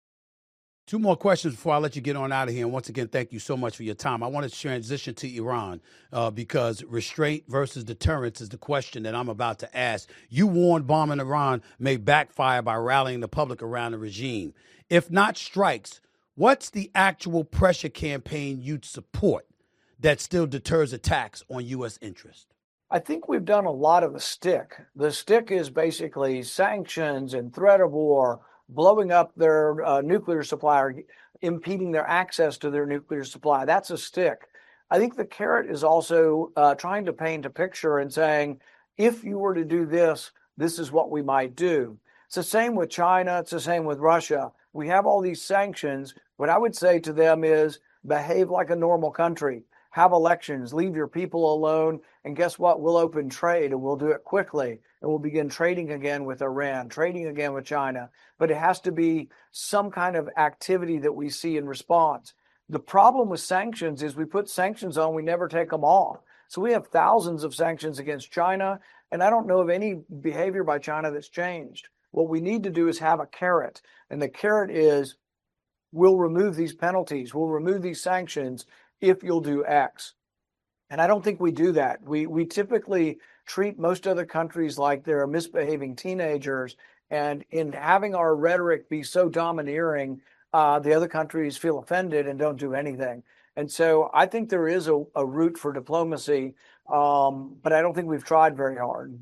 Two more questions before I let you get on out of here. And once again, thank you so much for your time. I want to transition to Iran uh, because restraint versus deterrence is the question that I'm about to ask. You warned bombing Iran may backfire by rallying the public around the regime. If not strikes, what's the actual pressure campaign you'd support that still deters attacks on U S interests? I think we've done a lot of the stick. The stick is basically sanctions and threat of war, blowing up their uh, nuclear supply, or impeding their access to their nuclear supply. That's a stick. I think the carrot is also uh, trying to paint a picture and saying, if you were to do this, this is what we might do. It's the same with China. It's the same with Russia. We have all these sanctions. What I would say to them is behave like a normal country. Have elections, leave your people alone, and guess what? We'll open trade, and we'll do it quickly, and we'll begin trading again with Iran, trading again with China. But it has to be some kind of activity that we see in response. The problem with sanctions is we put sanctions on, we never take them off. So we have thousands of sanctions against China, and I don't know of any behavior by China that's changed. What we need to do is have a carrot, and the carrot is we'll remove these penalties, we'll remove these sanctions, if you'll do X. And I don't think we do that. We we typically treat most other countries like they're misbehaving teenagers, and in having our rhetoric be so domineering, uh, the other countries feel offended and don't do anything. And so I think there is a, a route for diplomacy, um, but I don't think we've tried very hard.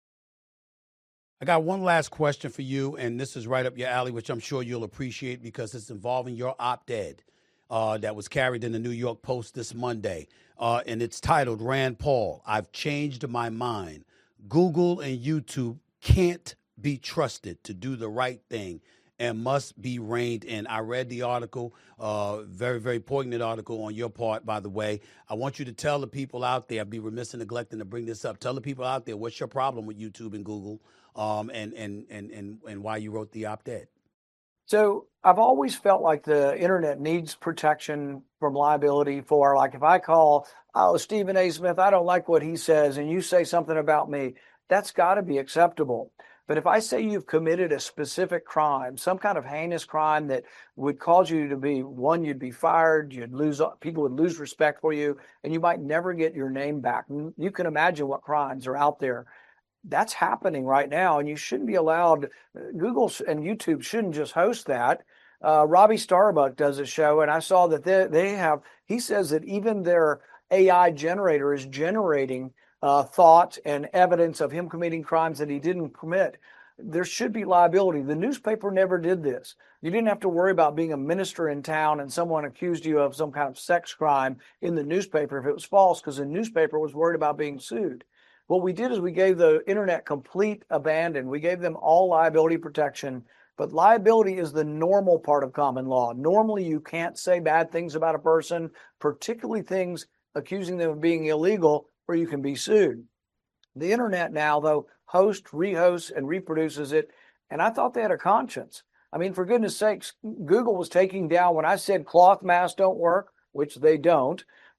I got one last question for you, and this is right up your alley, which I'm sure you'll appreciate because it's involving your op-ed. Uh, that was carried in the New York Post this Monday, uh, and it's titled, Rand Paul, I've changed my mind. Google and YouTube can't be trusted to do the right thing and must be reined in. I read the article, uh, very, very poignant article on your part, by the way. I want you to tell the people out there, I'd be remiss in neglecting to bring this up, tell the people out there what's your problem with YouTube and Google, um, and, and, and, and, and why you wrote the op-ed. So I've always felt like the internet needs protection from liability for, like, if I call, oh, Stephen A. Smith, I don't like what he says, and you say something about me, that's got to be acceptable. But if I say you've committed a specific crime, some kind of heinous crime that would cause you to be, one, you'd be fired, you'd lose, people would lose respect for you, and you might never get your name back. You can imagine what crimes are out there. That's happening right now, and you shouldn't be allowed. Google and YouTube shouldn't just host that. Uh, Robbie Starbuck does a show, and I saw that they, they have, he says that even their A I generator is generating uh, thought and evidence of him committing crimes that he didn't commit. There should be liability. The newspaper never did this. You didn't have to worry about being a minister in town and someone accused you of some kind of sex crime in the newspaper if it was false, because the newspaper was worried about being sued. What we did is we gave the internet complete abandon. We gave them all liability protection, but liability is the normal part of common law. Normally, you can't say bad things about a person, particularly things accusing them of being illegal, or you can be sued. The internet now, though, hosts, rehosts, and reproduces it, and I thought they had a conscience. I mean, for goodness sakes, Google was taking down, when I said cloth masks don't work, which they don't,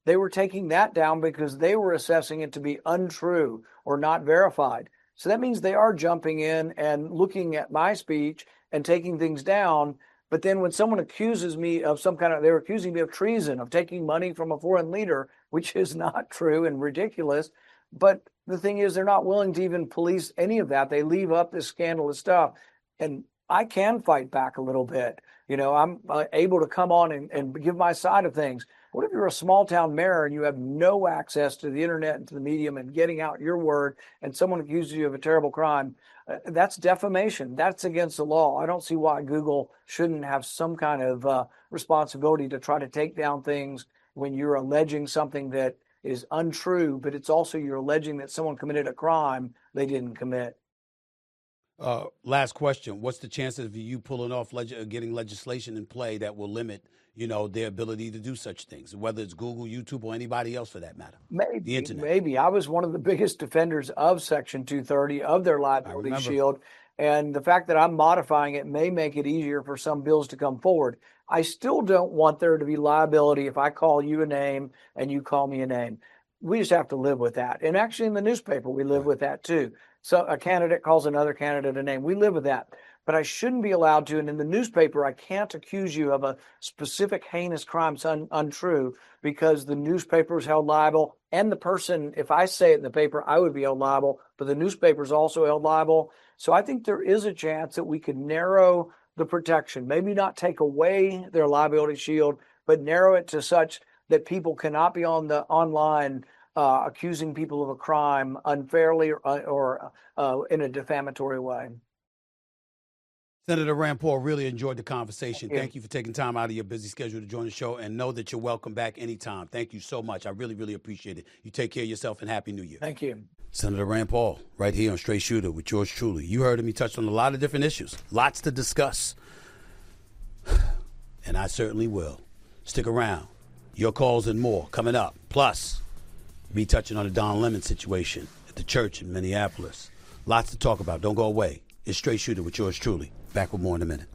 they were taking that down because they were assessing it to be untrue or not verified. So that means they are jumping in and looking at my speech and taking things down. But then when someone accuses me of some kind of, they're accusing me of treason, of taking money from a foreign leader, which is not true and ridiculous. But the thing is, they're not willing to even police any of that. They leave up this scandalous stuff. And I can fight back a little bit. You know, I'm uh, able to come on and, and give my side of things. What if you're a small town mayor and you have no access to the internet and to the medium and getting out your word, and someone accuses you of a terrible crime? Uh, that's defamation. That's against the law. I don't see why Google shouldn't have some kind of uh, responsibility to try to take down things when you're alleging something that is untrue, but it's also you're alleging that someone committed a crime they didn't commit. Uh, last question. What's the chances of you pulling off leg- getting legislation in play that will limit, you know, their ability to do such things, whether it's Google, YouTube, or anybody else for that matter? Maybe, the internet. Maybe. I was one of the biggest defenders of Section two thirty, of their liability shield. And the fact that I'm modifying it may make it easier for some bills to come forward. I still don't want there to be liability if I call you a name and you call me a name. We just have to live with that. And actually in the newspaper, we live with that too. So a candidate calls another candidate a name. We live with that. But I shouldn't be allowed to. And in the newspaper, I can't accuse you of a specific heinous crime that's un- untrue because the newspaper is held liable. And the person, if I say it in the paper, I would be held liable. But the newspaper is also held liable. So I think there is a chance that we could narrow the protection, maybe not take away their liability shield, but narrow it to such that people cannot be on the online uh, accusing people of a crime unfairly or, or uh, in a defamatory way. Senator Rand Paul, really enjoyed the conversation. Thank you. Thank you for taking time out of your busy schedule to join the show, and know that you're welcome back anytime. Thank you so much. I really, really appreciate it. You take care of yourself, and Happy New Year. Thank you. Senator Rand Paul, right here on Straight Shooter with yours truly. You heard him. He touched on a lot of different issues. Lots to discuss. And I certainly will. Stick around. Your calls and more coming up. Plus, me touching on the Don Lemon situation at the church in Minneapolis. Lots to talk about. Don't go away. It's Straight Shooter with yours truly. Back with more in a minute.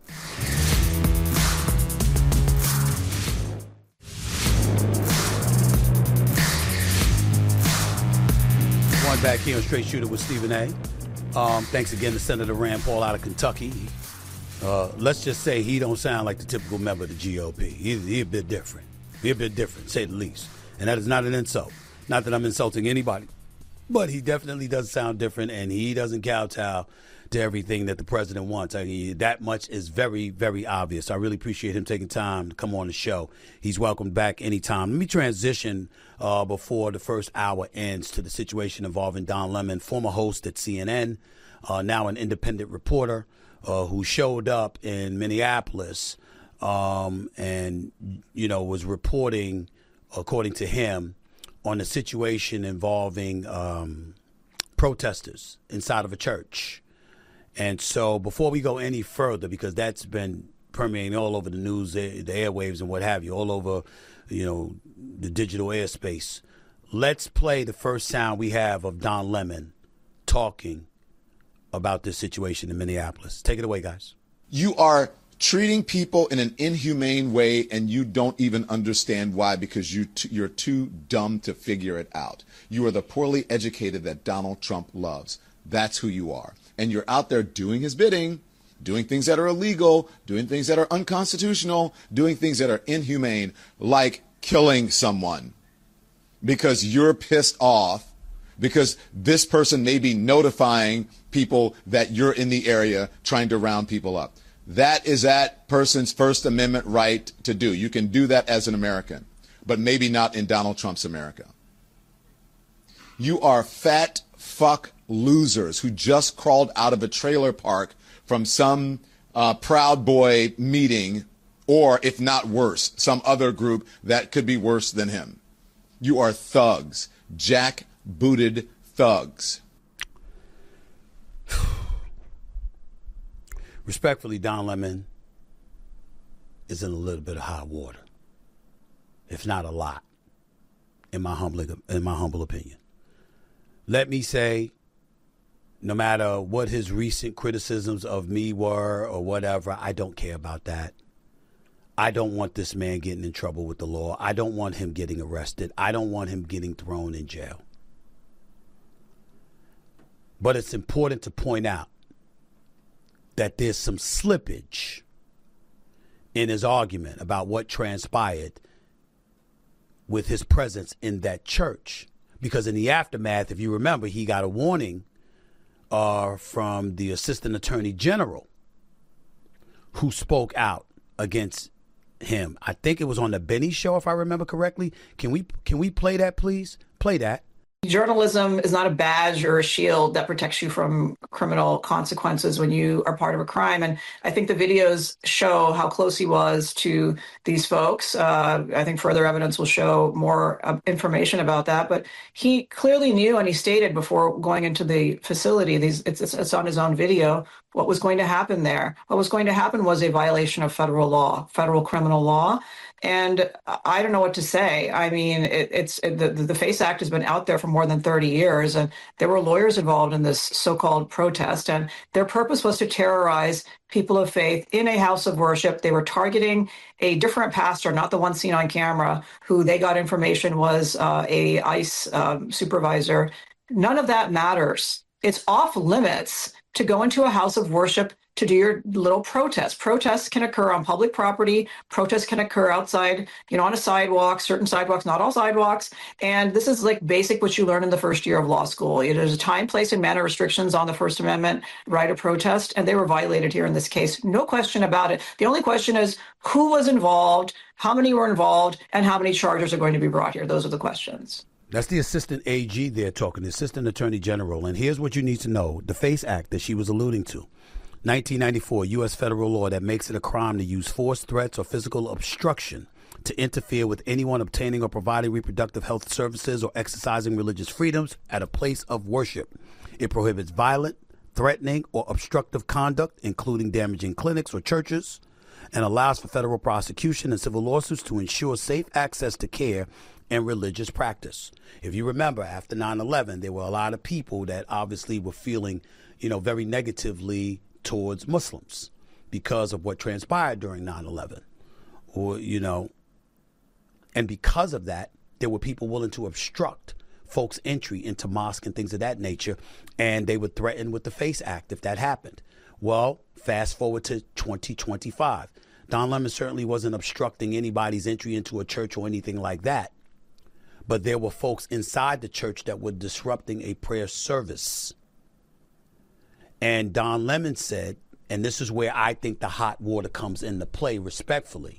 Going back here on Straight Shooter with Stephen A. Um, thanks again to Senator Rand Paul out of Kentucky. Uh, let's just say he don't sound like the typical member of the G O P. He, he a bit different. He a bit different, say the least. And that is not an insult. Not that I'm insulting anybody. But he definitely does sound different, and he doesn't kowtow to everything that the president wants. I mean, that much is very, very obvious. I really appreciate him taking time to come on the show. He's welcomed back anytime. Let me transition uh, before the first hour ends to the situation involving Don Lemon, former host at C N N, uh, now an independent reporter uh, who showed up in Minneapolis um, and, you know, was reporting, according to him, on the situation involving um, protesters inside of a church. And so before we go any further, because that's been permeating all over the news, the airwaves and what have you, all over, you know, the digital airspace, let's play the first sound we have of Don Lemon talking about this situation in Minneapolis. Take it away, guys. You are treating people in an inhumane way, and you don't even understand why, because you t- you're too dumb to figure it out. You are the poorly educated that Donald Trump loves. That's who you are. And you're out there doing his bidding, doing things that are illegal, doing things that are unconstitutional, doing things that are inhumane, like killing someone because you're pissed off because this person may be notifying people that you're in the area trying to round people up. That is that person's First Amendment right to do. You can do that as an American, but maybe not in Donald Trump's America. You are fat fuck losers who just crawled out of a trailer park from some uh, Proud Boy meeting, or if not worse, some other group that could be worse than him. You are thugs, jack-booted thugs. Respectfully, Don Lemon is in a little bit of hot water, if not a lot, in my humble in my humble opinion. Let me say, no matter what his recent criticisms of me were or whatever, I don't care about that. I don't want this man getting in trouble with the law. I don't want him getting arrested. I don't want him getting thrown in jail. But it's important to point out that there's some slippage in his argument about what transpired with his presence in that church. Because in the aftermath, if you remember, he got a warning uh, from the Assistant Attorney General who spoke out against him. I think it was on the Benny Show, if I remember correctly. Can we can we play that, please? Play that. Journalism is not a badge or a shield that protects you from criminal consequences when you are part of a crime. And I think the videos show how close he was to these folks. Uh, I think further evidence will show more uh, information about that. But he clearly knew, and he stated before going into the facility, these it's, it's, it's on his own video, what was going to happen there. What was going to happen was a violation of federal law, federal criminal law. And I don't know what to say. I mean, it, it's it, the, the FACE Act has been out there for more than thirty years, and there were lawyers involved in this so-called protest, and their purpose was to terrorize people of faith in a house of worship. They were targeting a different pastor, not the one seen on camera, who they got information was uh, a ICE um, supervisor. None of that matters. It's off limits to go into a house of worship to do your little protest. Protests can occur on public property. Protests can occur outside, you know, on a sidewalk, certain sidewalks, not all sidewalks. And this is like basic what you learn in the first year of law school. It is a time, place, and manner restrictions on the First Amendment right of protest, and they were violated here in this case. No question about it. The only question is who was involved, how many were involved, and how many charges are going to be brought here. Those are the questions. That's the Assistant A G there talking, the Assistant Attorney General. And here's what you need to know. The FACE Act that she was alluding to. nineteen ninety-four, U S federal law that makes it a crime to use force, threats, or physical obstruction to interfere with anyone obtaining or providing reproductive health services or exercising religious freedoms at a place of worship. It prohibits violent, threatening, or obstructive conduct, including damaging clinics or churches, and allows for federal prosecution and civil lawsuits to ensure safe access to care and religious practice. If you remember, after nine eleven, there were a lot of people that obviously were feeling, you know, very negatively towards Muslims because of what transpired during nine eleven. Or, you know, and because of that, there were people willing to obstruct folks' entry into mosque and things of that nature, and they would threaten with the FACE Act if that happened. Well, fast forward to twenty twenty-five. Don Lemon certainly wasn't obstructing anybody's entry into a church or anything like that. But there were folks inside the church that were disrupting a prayer service. And Don Lemon said, and this is where I think the hot water comes into play respectfully.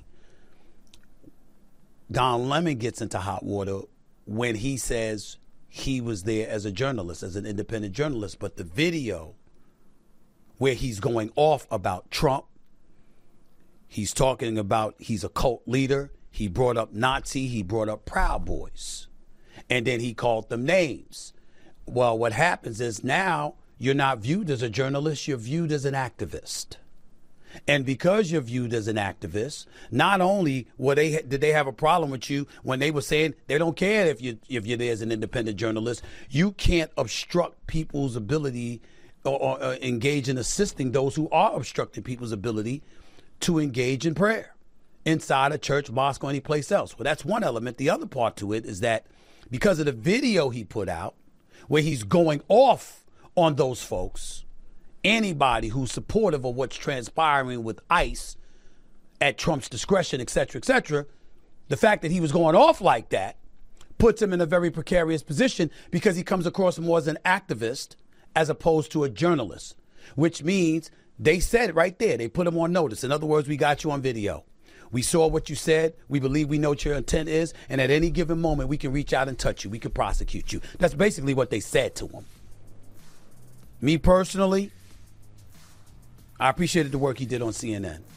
Don Lemon gets into hot water when he says he was there as a journalist, as an independent journalist. But the video where he's going off about Trump, he's talking about he's a cult leader. He brought up Nazi. He brought up Proud Boys. And then he called them names. Well, what happens is now you're not viewed as a journalist. You're viewed as an activist. And because you're viewed as an activist, not only were they did they have a problem with you when they were saying they don't care if you if you're there as an independent journalist, you can't obstruct people's ability or, or uh, engage in assisting those who are obstructing people's ability to engage in prayer inside a church, mosque, or any place else. Well, that's one element. The other part to it is that because of the video he put out where he's going off on those folks, anybody who's supportive of what's transpiring with ICE at Trump's discretion, et cetera, et cetera, the fact that he was going off like that puts him in a very precarious position because he comes across more as an activist as opposed to a journalist, which means they said it right there. They put him on notice. In other words, we got you on video. We saw what you said. We believe we know what your intent is. And at any given moment, we can reach out and touch you. We can prosecute you. That's basically what they said to him. Me personally, I appreciated the work he did on C N N.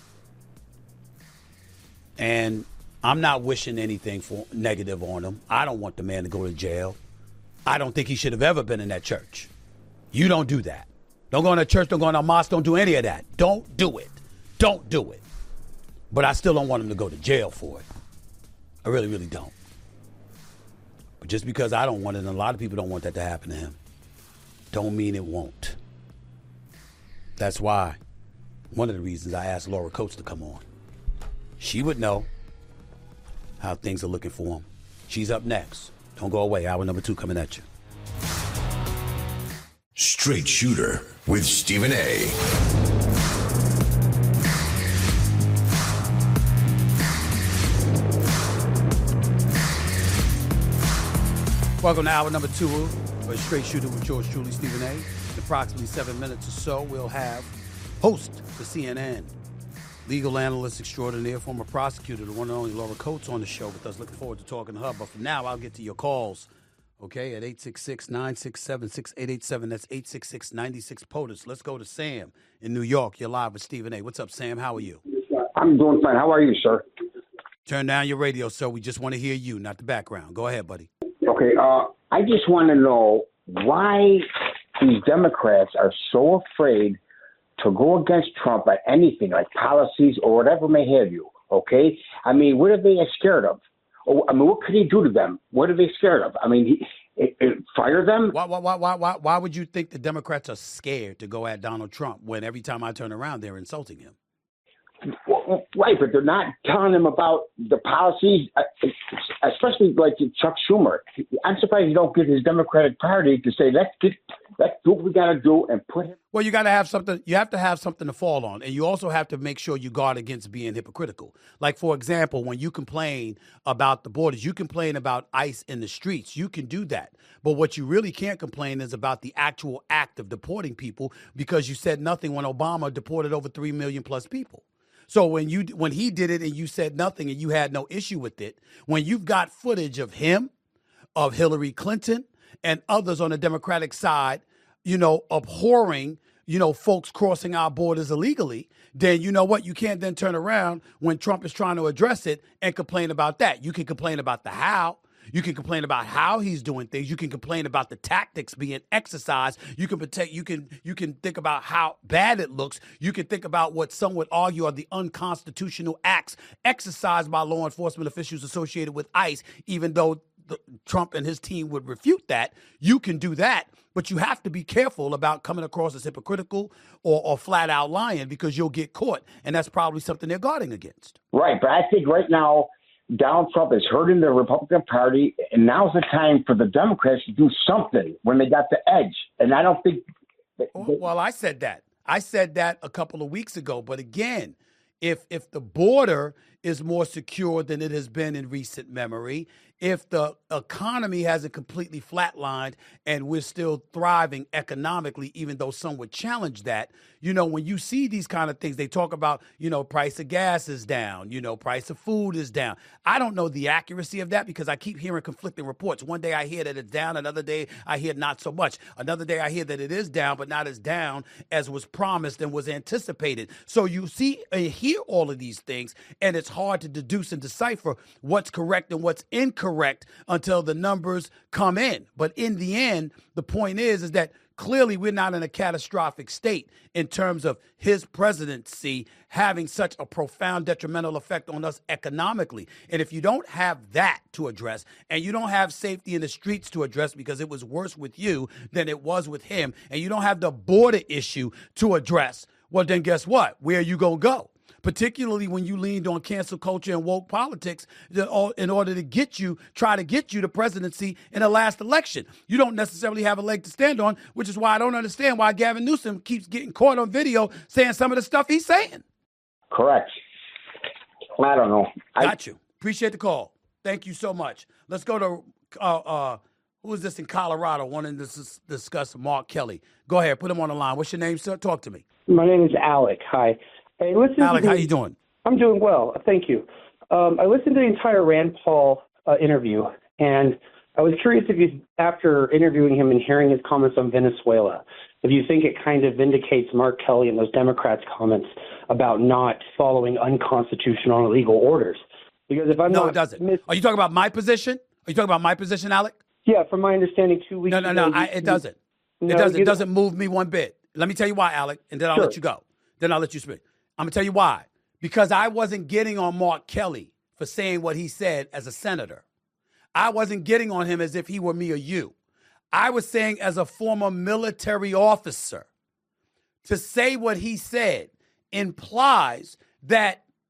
And I'm not wishing anything for negative on him. I don't want the man to go to jail. I don't think he should have ever been in that church. You don't do that. Don't go in a church, don't go in a mosque, don't do any of that. Don't do it. Don't do it. But I still don't want him to go to jail for it. I really, really don't. But just because I don't want it, and a lot of people don't want that to happen to him, don't mean it won't. That's why one of the reasons I asked Laura Coates to come on. she would know how things are looking for him. She's up next. Don't go away. Hour number two coming at you. Straight Shooter with Stephen A. Welcome to hour number two of Straight Shooter with yours truly, Stephen A. In approximately seven minutes or so, we'll have host for C N N, legal analyst extraordinaire, former prosecutor, the one and only Laura Coates on the show with us. Looking forward to talking to her. But for now, I'll get to your calls, okay, at eight six six, nine six seven, six eight eight seven. That's eight six six, nine six, POTUS. Let's go to Sam in New York. You're live with Stephen A. What's up, Sam? How are you? I'm doing fine. How are you, sir? Turn down your radio, sir. We just want to hear you, not the background. Go ahead, buddy. Okay, uh, I just want to know why these Democrats are so afraid to go against Trump at anything, like policies or whatever may have you, okay? I mean, what are they scared of? Oh, I mean, what could he do to them? What are they scared of? I mean, he, it, it, fire them? Why, why, why, why, why would you think the Democrats are scared to go at Donald Trump when every time I turn around, they're insulting him? Well, right, but they're not telling him about the policies, especially like Chuck Schumer. I'm surprised you don't get his Democratic Party to say, let's get, let's do what we got to do and put him. Well, you got to have something. You have to have something to fall on, and you also have to make sure you guard against being hypocritical. Like, for example, when you complain about the borders, you complain about ICE in the streets. You can do that, but what you really can't complain is about the actual act of deporting people, because you said nothing when Obama deported over three million plus people. So when you when he did it and you said nothing and you had no issue with it, when you've got footage of him, of Hillary Clinton, and others on the Democratic side, you know, abhorring, you know, folks crossing our borders illegally, then you know what? You can't then turn around when Trump is trying to address it and complain about that. You can complain about the how. You can complain about how he's doing things. You can complain about the tactics being exercised. You can protect. You can you can think about how bad it looks. You can think about what some would argue are the unconstitutional acts exercised by law enforcement officials associated with ICE, even though the, Trump and his team would refute that. You can do that, but you have to be careful about coming across as hypocritical or, or flat out lying, because you'll get caught, and that's probably something they're guarding against. Right, but I think right now Donald Trump is hurting the Republican Party, and now's the time for the Democrats to do something when they got the edge. And I don't think they, well, I said that. I said that a couple of weeks ago. But again, if if the border is more secure than it has been in recent memory, if the economy hasn't completely flatlined and we're still thriving economically, even though some would challenge that, you know, when you see these kind of things, they talk about, you know, price of gas is down, you know, price of food is down. I don't know the accuracy of that, because I keep hearing conflicting reports. One day I hear that it's down, another day I hear not so much. Another day I hear that it is down, but not as down as was promised and was anticipated. So you see and hear all of these things, and it's hard to deduce and decipher what's correct and what's incorrect until the numbers come in. But in the end, the point is, is that clearly we're not in a catastrophic state in terms of his presidency having such a profound detrimental effect on us economically. And if you don't have that to address, and you don't have safety in the streets to address, because it was worse with you than it was with him, and you don't have the border issue to address, well, then guess what? Where are you going to go? Particularly when you leaned on cancel culture and woke politics in order to get you, try to get you the presidency in the last election. You don't necessarily have a leg to stand on, which is why I don't understand why Gavin Newsom keeps getting caught on video saying some of the stuff he's saying. Correct. I don't know. Got you. Appreciate the call. Thank you so much. Let's go to, uh, uh, who is this in Colorado wanting to s- discuss Mark Kelly? Go ahead. Put him on the line. What's your name, sir? Talk to me. My name is Alec. Hi. Hey, listen. Alec, how you doing? I'm doing well. Thank you. Um, I listened to the entire Rand Paul uh, interview, and I was curious if you, after interviewing him and hearing his comments on Venezuela, if you think it kind of vindicates Mark Kelly and those Democrats' comments about not following unconstitutional and illegal orders. Because if I'm no, not it doesn't. Mis- Are you talking about my position? Are you talking about my position, Alec? Yeah, from my understanding, two weeks No, no, ago. no. I, it doesn't. No, it doesn't. you It doesn't move me one bit. Let me tell you why, Alec, and then I'll Sure. let you go. Then I'll let you speak. I'm going to tell you why. Because I wasn't getting on Mark Kelly for saying what he said as a senator. I wasn't getting on him as if he were me or you. I was saying as a former military officer, to say what he said implies that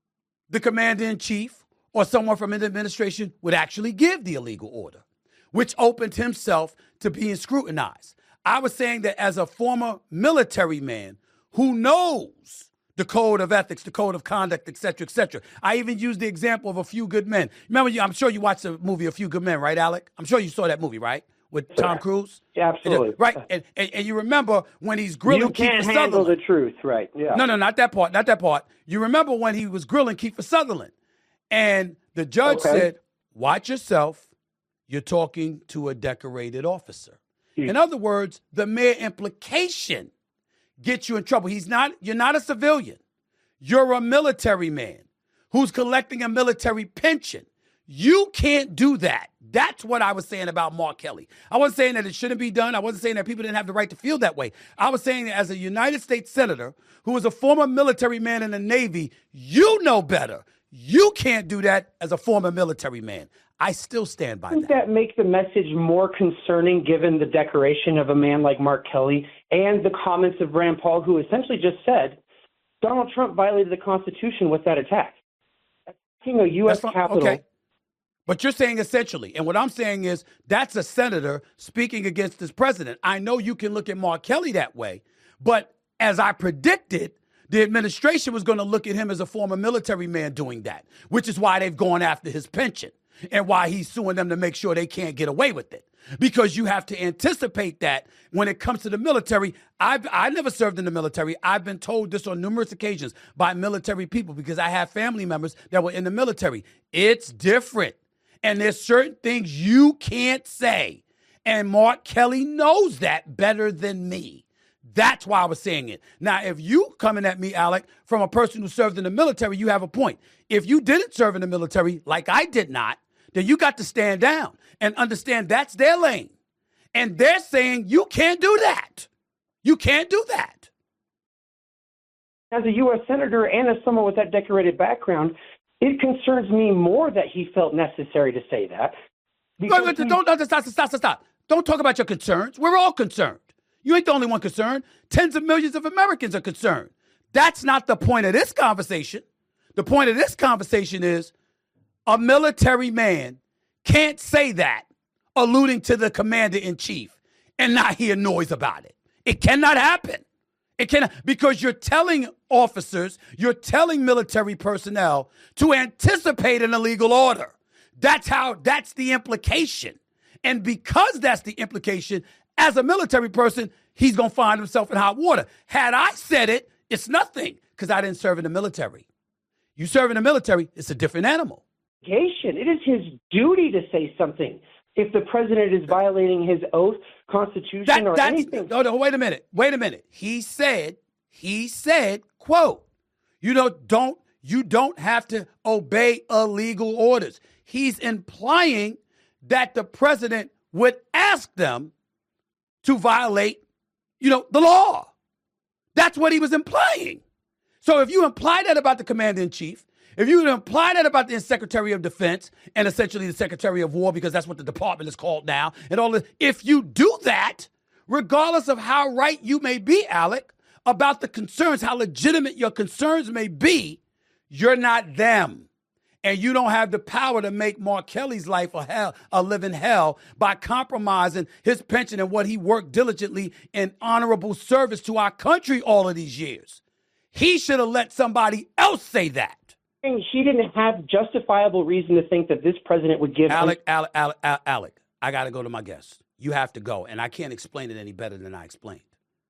the commander-in-chief or someone from the administration would actually give the illegal order, which opened himself to being scrutinized. I was saying that as a former military man who knows the code of ethics, the code of conduct, et cetera, et cetera. I even used the example of A Few Good Men. Remember, you, I'm sure you watched the movie A Few Good Men, right, Alec? I'm sure you saw that movie, right? With Tom Cruise? Yeah, absolutely. Right. And, and, and you remember when he's grilling You can't Kiefer handle Sutherland. the truth, right? Yeah. No, no, not that part. Not that part. You remember when he was grilling Kiefer Sutherland. And the judge Okay. said, watch yourself. You're talking to a decorated officer. In other words, the mere implication gets you in trouble. He's not, you're not a civilian. You're a military man who's collecting a military pension. You can't do that. That's what I was saying about Mark Kelly. I wasn't saying that it shouldn't be done. I wasn't saying that people didn't have the right to feel that way. I was saying that as a United States Senator who was a former military man in the Navy, you know better. You can't do that as a former military man. I still stand by Doesn't that. that make the message more concerning given the decoration of a man like Mark Kelly and the comments of Rand Paul, who essentially just said Donald Trump violated the Constitution with that attack? Attacking a U S That's fine. Capitol. Okay. But you're saying essentially, and what I'm saying is that's a senator speaking against his president. I know you can look at Mark Kelly that way, but as I predicted, the administration was going to look at him as a former military man doing that, which is why they've gone after his pension and why he's suing them to make sure they can't get away with it. Because you have to anticipate that when it comes to the military. I've, I never served in the military. I've been told this on numerous occasions by military people because I have family members that were in the military. It's different. And there's certain things you can't say. And Mark Kelly knows that better than me. That's why I was saying it. Now, if you coming at me, Alec, from a person who served in the military, you have a point. If you didn't serve in the military, like I did not, then you got to stand down and understand that's their lane. And they're saying you can't do that. You can't do that. As a U S Senator and as someone with that decorated background, it concerns me more that he felt necessary to say that. Wait, wait, don't, don't, stop, stop, stop, stop. Don't talk about your concerns. We're all concerned. You ain't the only one concerned. Tens of millions of Americans are concerned. That's not the point of this conversation. The point of this conversation is a military man can't say that, alluding to the commander-in-chief, and not hear noise about it. It cannot happen. It cannot, because you're telling officers, you're telling military personnel to anticipate an illegal order. That's how, that's the implication. And because that's the implication, as a military person, he's going to find himself in hot water. Had I said it, it's nothing because I didn't serve in the military. You serve in the military, it's a different animal. It is his duty to say something if the president is violating his oath, Constitution, That, or that's, anything. No, no, wait a minute. Wait a minute. He said, he said, quote, you know, don't, you don't have to obey illegal orders. He's implying that the president would ask them to violate, you know, the law. That's what he was implying. So if you imply that about the commander-in-chief, if you imply that about the Secretary of Defense and essentially the Secretary of War, because that's what the department is called now, and all this, if you do that, regardless of how right you may be, Alec, about the concerns, how legitimate your concerns may be, you're not them. And you don't have the power to make Mark Kelly's life a hell, a living hell by compromising his pension and what he worked diligently in honorable service to our country all of these years. He should have let somebody else say that. He didn't have justifiable reason to think that this president would give. Alec, Alec, Alec, Alec, Alec, I got to go to my guest. You have to go, and I can't explain it any better than I explained.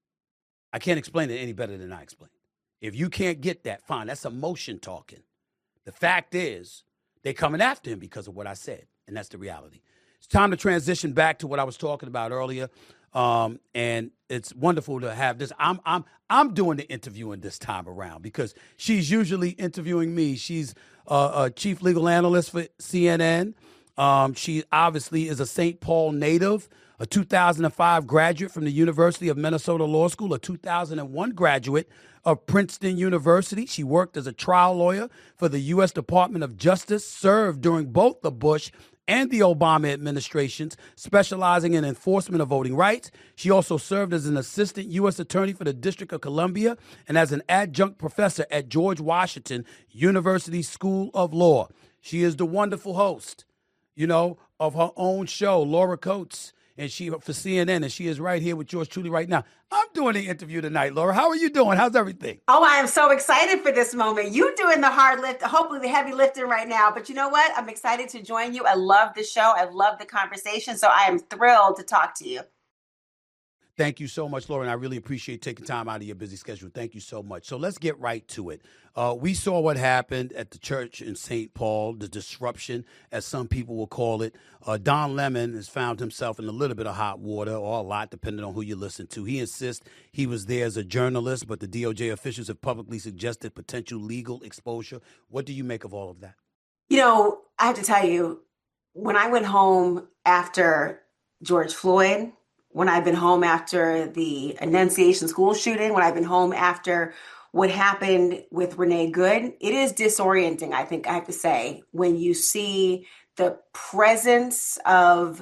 I can't explain it any better than I explained. If you can't get that, fine. That's emotion talking. The fact is, they're coming after him because of what I said, and that's the reality. It's time to transition back to what I was talking about earlier, um, and it's wonderful to have this. I'm I'm I'm doing the interviewing this time around because she's usually interviewing me. She's uh, a chief legal analyst for C N N. Um, she obviously is a Saint Paul native, a two thousand five graduate from the University of Minnesota Law School, a two thousand one graduate of Princeton University. She worked as a trial lawyer for the U S Department of Justice, served during both the Bush and the Obama administrations, specializing in enforcement of voting rights. She also served as an assistant U S attorney for the District of Columbia and as an adjunct professor at George Washington University School of Law. She is the wonderful host, you know, of her own show, Laura Coates, and she for C N N, and she is right here with yours truly right now. I'm doing the interview tonight, Laura. How are you doing? How's everything? Oh, I am so excited for this moment. You doing the hard lift, hopefully the heavy lifting right now. But you know what? I'm excited to join you. I love the show. I love the conversation. So I am thrilled to talk to you. Thank you so much, Laura, and I really appreciate taking time out of your busy schedule. Thank you so much. So let's get right to it. Uh, we saw what happened at the church in Saint Paul, the disruption, as some people will call it. Uh, Don Lemon has found himself in a little bit of hot water, or a lot, depending on who you listen to. He insists he was there as a journalist, but the D O J officials have publicly suggested potential legal exposure. What do you make of all of that? You know, I have to tell you, when I went home after George Floyd, when I've been home after the Annunciation school shooting, when I've been home after what happened with Renee Good, it is disorienting, I think I have to say, when you see the presence of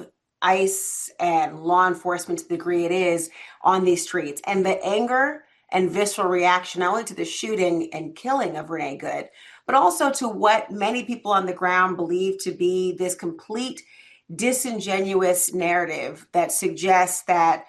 ICE and law enforcement to the degree it is on these streets, and the anger and visceral reaction, not only to the shooting and killing of Renee Good, but also to what many people on the ground believe to be this complete disingenuous narrative that suggests that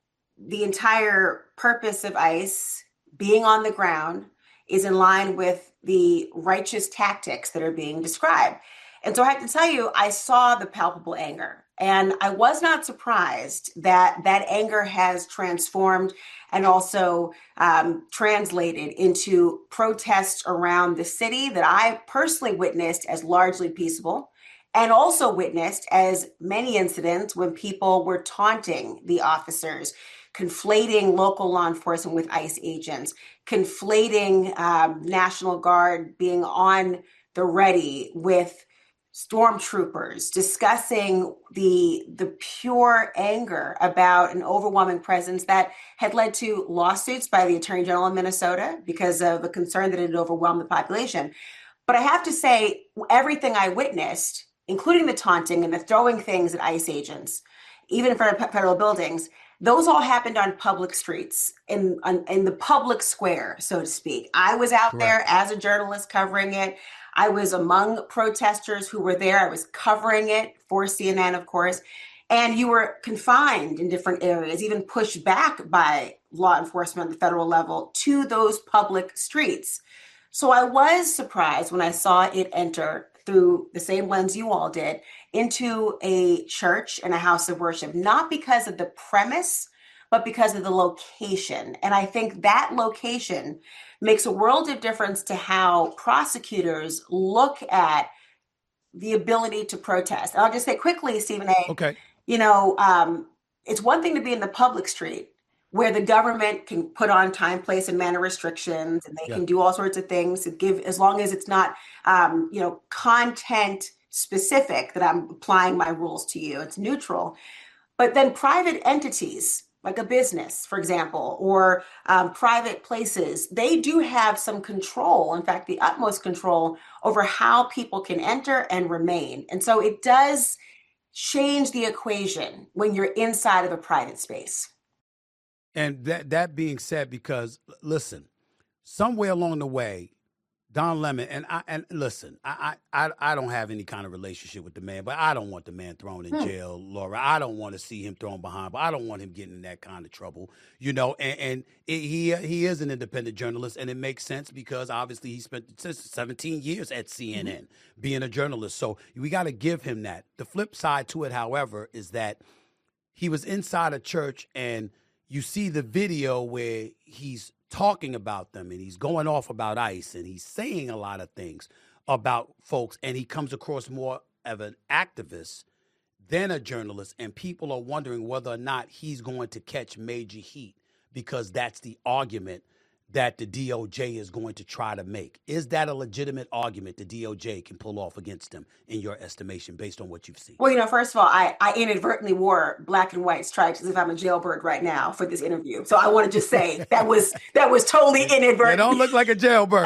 the entire purpose of ICE being on the ground is in line with the righteous tactics that are being described. And so I have to tell you, I saw the palpable anger, and I was not surprised that that anger has transformed and also um, translated into protests around the city that I personally witnessed as largely peaceable, and also witnessed as many incidents when people were taunting the officers, conflating local law enforcement with ICE agents, conflating um, National Guard being on the ready with stormtroopers, discussing the the pure anger about an overwhelming presence that had led to lawsuits by the Attorney General of Minnesota because of a concern that it had overwhelmed the population. But I have to say, everything I witnessed, including the taunting and the throwing things at ICE agents, even in front of federal buildings, those all happened on public streets, in, on, in the public square, so to speak. I was out Correct. there as a journalist covering it. I was among protesters who were there. I was covering it for C N N, of course. And you were confined in different areas, even pushed back by law enforcement at the federal level to those public streets. So I was surprised when I saw it enter through the same lens you all did into a church and a house of worship, not because of the premise, but because of the location. And I think that location makes a world of difference to how prosecutors look at the ability to protest. And I'll just say quickly, Stephen A. Okay. You know, um, it's one thing to be in the public street where the government can put on time, place, and manner restrictions, and they yeah. can do all sorts of things to give, as long as it's not, um, you know, content specific that I'm applying my rules to you. It's neutral. But then private entities, like a business, for example, or um, private places, they do have some control, in fact, the utmost control over how people can enter and remain. And so it does change the equation when you're inside of a private space. And that that being said, because listen, somewhere along the way, Don Lemon, and I and listen, I I I don't have any kind of relationship with the man, but I don't want the man thrown in hmm. jail, Laura. I don't want to see him thrown behind, but I don't want him getting in that kind of trouble, you know. And, and it, he he is an independent journalist, and it makes sense because obviously he spent seventeen years at C N N mm-hmm. being a journalist. So we got to give him that. The flip side to it, however, is that he was inside a church, and you see the video where he's talking about them and he's going off about ICE and he's saying a lot of things about folks, and he comes across more of an activist than a journalist, and people are wondering whether or not he's going to catch major heat because that's the argument that the D O J is going to try to make. Is that a legitimate argument the D O J can pull off against him in your estimation based on what you've seen? Well, you know, first of all, I, I inadvertently wore black and white stripes as if I'm a jailbird right now for this interview. So I want to just say that was that was totally inadvertent. You don't look like a jailbird.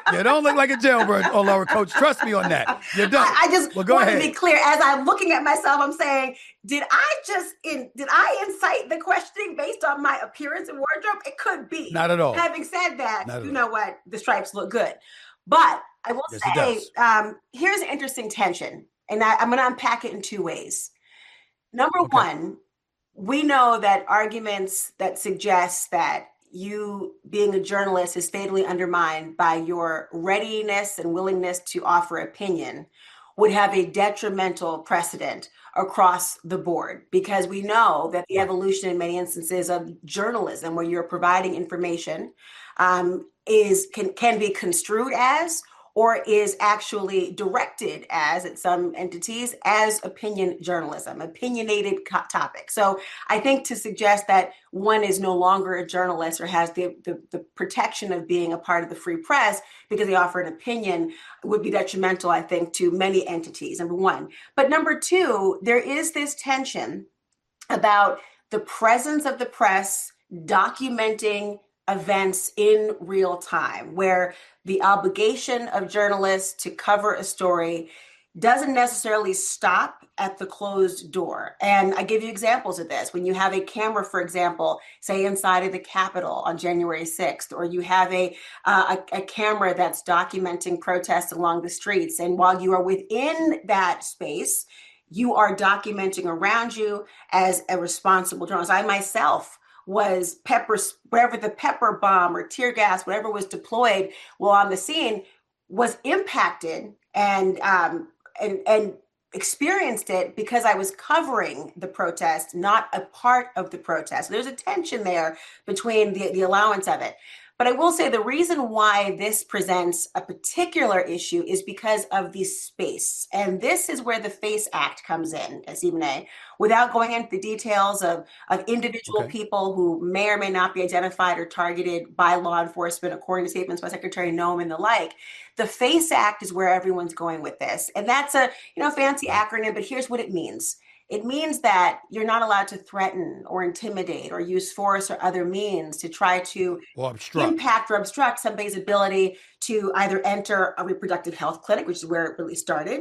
You don't look like a jailbird, oh Laura, Coach. Trust me on that. You don't. I, I just well, go want ahead. to be clear. As I'm looking at myself, I'm saying, did I just in did I incite the questioning based on my appearance and wardrobe? It could be. Not at all. Having said that, Not you at know what? The stripes look good. But I will yes, say, um, here's an interesting tension. And I, I'm going to unpack it in two ways. Number okay. one, we know that arguments that suggest that you being a journalist is fatally undermined by your readiness and willingness to offer opinion would have a detrimental precedent across the board, because we know that the evolution in many instances of journalism where you're providing information um, is can, can be construed as or is actually directed as, at some entities, as opinion journalism, opinionated co- topic. So I think to suggest that one is no longer a journalist or has the, the, the protection of being a part of the free press because they offer an opinion would be detrimental, I think, to many entities, number one. But number two, there is this tension about the presence of the press documenting events in real time, where the obligation of journalists to cover a story doesn't necessarily stop at the closed door. And I give you examples of this. When you have a camera, for example, say inside of the Capitol on January sixth, or you have a, uh, a, a camera that's documenting protests along the streets, and while you are within that space, you are documenting around you as a responsible journalist. I myself was pepper, wherever the pepper bomb or tear gas, whatever was deployed while on the scene, was impacted and um, and and experienced it because I was covering the protest, not a part of the protest. There's a tension there between the, the allowance of it. But I will say the reason why this presents a particular issue is because of the space. And this is where the FACE Act comes in, Stephen A. Without going into the details of, of individual okay. people who may or may not be identified or targeted by law enforcement, according to statements by Secretary Noem and the like, the FACE Act is where everyone's going with this. And that's a you know fancy acronym, but here's what it means. It means that you're not allowed to threaten or intimidate or use force or other means to try to impact or obstruct somebody's ability to either enter a reproductive health clinic, which is where it really started,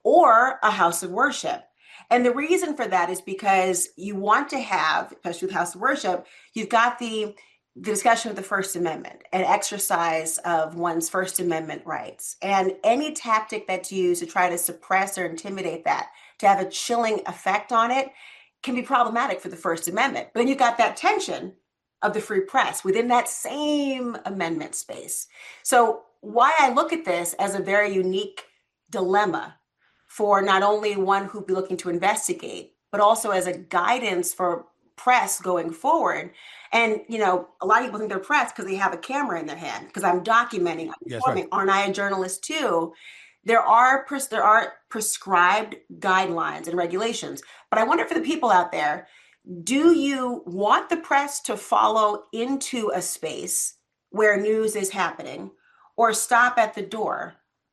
or a house of worship. And the reason for that is because you want to have, especially with house of worship, you've got the the discussion of the First Amendment, an exercise of one's First Amendment rights. And any tactic that's used to try to suppress or intimidate that, to have a chilling effect on it, can be problematic for the First Amendment. But then you've got that tension of the free press within that same amendment space. So why I look at this as a very unique dilemma for not only one who'd be looking to investigate, but also as a guidance for press going forward. And, you know, a lot of people think they're press because they have a camera in their hand, because I'm documenting, I'm yes, informing. Right. Aren't I a journalist too? There are pres- there are prescribed guidelines and regulations. But I wonder for the people out there, do you want the press to follow into a space where news is happening, or stop at the door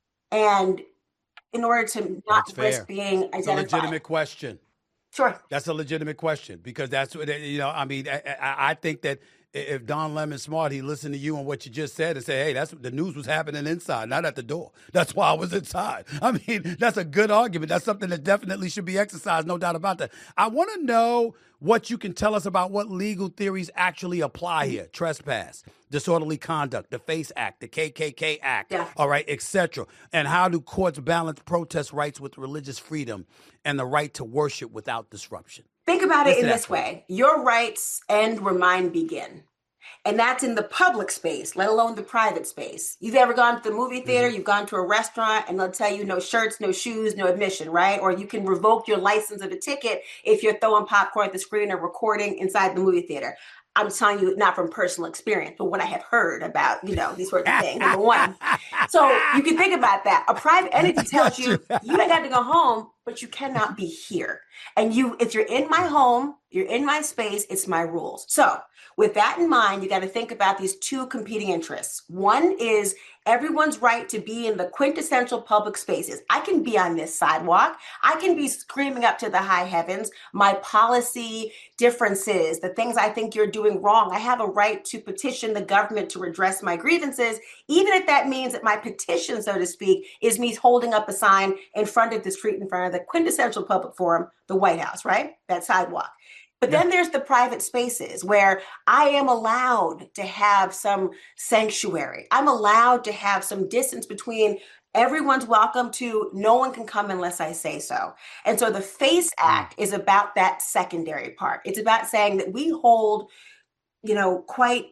and in order to not That's risk fair. being identified? It's a legitimate question. Sure. That's a legitimate question, because that's what, you know, I mean, I, I, I think that if Don Lemon's smart, he listened to you and what you just said and say, hey, that's the news was happening inside, not at the door. That's why I was inside. I mean, that's a good argument. That's something that definitely should be exercised, no doubt about that. I want to know what you can tell us about what legal theories actually apply here. Trespass, disorderly conduct, the FACE Act, the K K K Act, yeah. all right, et cetera. And how do courts balance protest rights with religious freedom and the right to worship without disruption? Think about it in this point. way. Your rights end where mine begin. And that's in the public space, let alone the private space. You've ever gone to the movie theater, mm-hmm. you've gone to a restaurant, and they'll tell you no shirts, no shoes, no admission, right? Or you can revoke your license of a ticket if you're throwing popcorn at the screen or recording inside the movie theater. I'm telling you, not from personal experience, but what I have heard about, you know, these sorts of things, number one. So you can think about that. A private entity tells you, you ain't got to go home. but you cannot be here. And you, if you're in my home, you're in my space, it's my rules. So with that in mind, you got to think about these two competing interests. One is everyone's right to be in the quintessential public spaces. I can be on this sidewalk. I can be screaming up to the high heavens my policy differences, the things I think you're doing wrong. I have a right to petition the government to redress my grievances, even if that means that my petition, so to speak, is me holding up a sign in front of the street, in front of the quintessential public forum, the White House, right? That sidewalk. But then there's the private spaces where I am allowed to have some sanctuary. I'm allowed to have some distance between everyone's welcome to no one can come unless I say so. And so the FACE Act is about that secondary part. It's about saying that we hold, you know, quite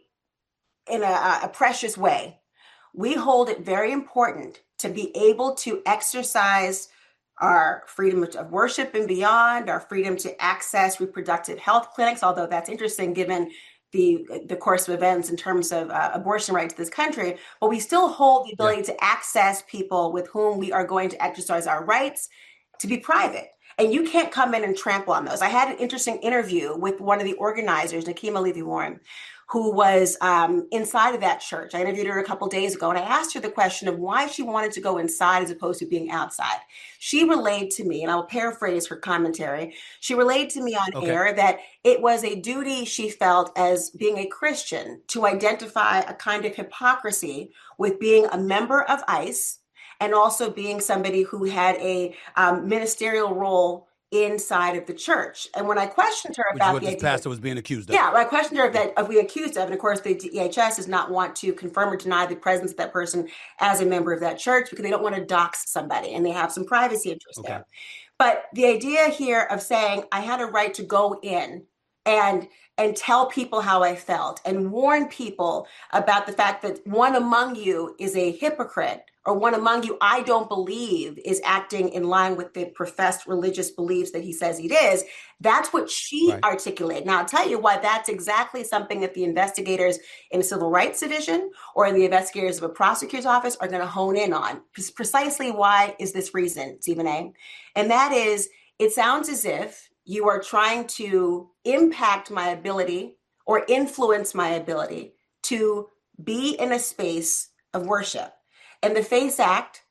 in a, a precious way. We hold it very important to be able to exercise our freedom of worship and beyond, our freedom to access reproductive health clinics, although that's interesting given the the course of events in terms of uh, abortion rights to this country, but we still hold the ability yeah. to access people with whom we are going to exercise our rights to be private. And you can't come in and trample on those. I had an interesting interview with one of the organizers, Nakima Levy-Warren, who was um, inside of that church. I interviewed her a couple days ago, and I asked her the question of why she wanted to go inside as opposed to being outside. She relayed to me, and I'll paraphrase her commentary, she relayed to me on okay. air that it was a duty she felt as being a Christian to identify a kind of hypocrisy with being a member of ICE and also being somebody who had a um, ministerial role inside of the church. And when I questioned her Which about is what the this idea, pastor was being accused of. Yeah, I questioned her that of being accused of, and of course the D H S does not want to confirm or deny the presence of that person as a member of that church because they don't want to dox somebody and they have some privacy interests okay. there. But the idea here of saying I had a right to go in and and tell people how I felt and warn people about the fact that one among you is a hypocrite or one among you I don't believe is acting in line with the professed religious beliefs that he says he is. That's what she right. articulated. Now, I'll tell you why that's exactly something that the investigators in the Civil Rights Division or in the investigators of a prosecutor's office are going to hone in on. Precisely why is this reason, Stephen A? And that is, it sounds as if you are trying to impact my ability or influence my ability to be in a space of worship. And the FACE Act,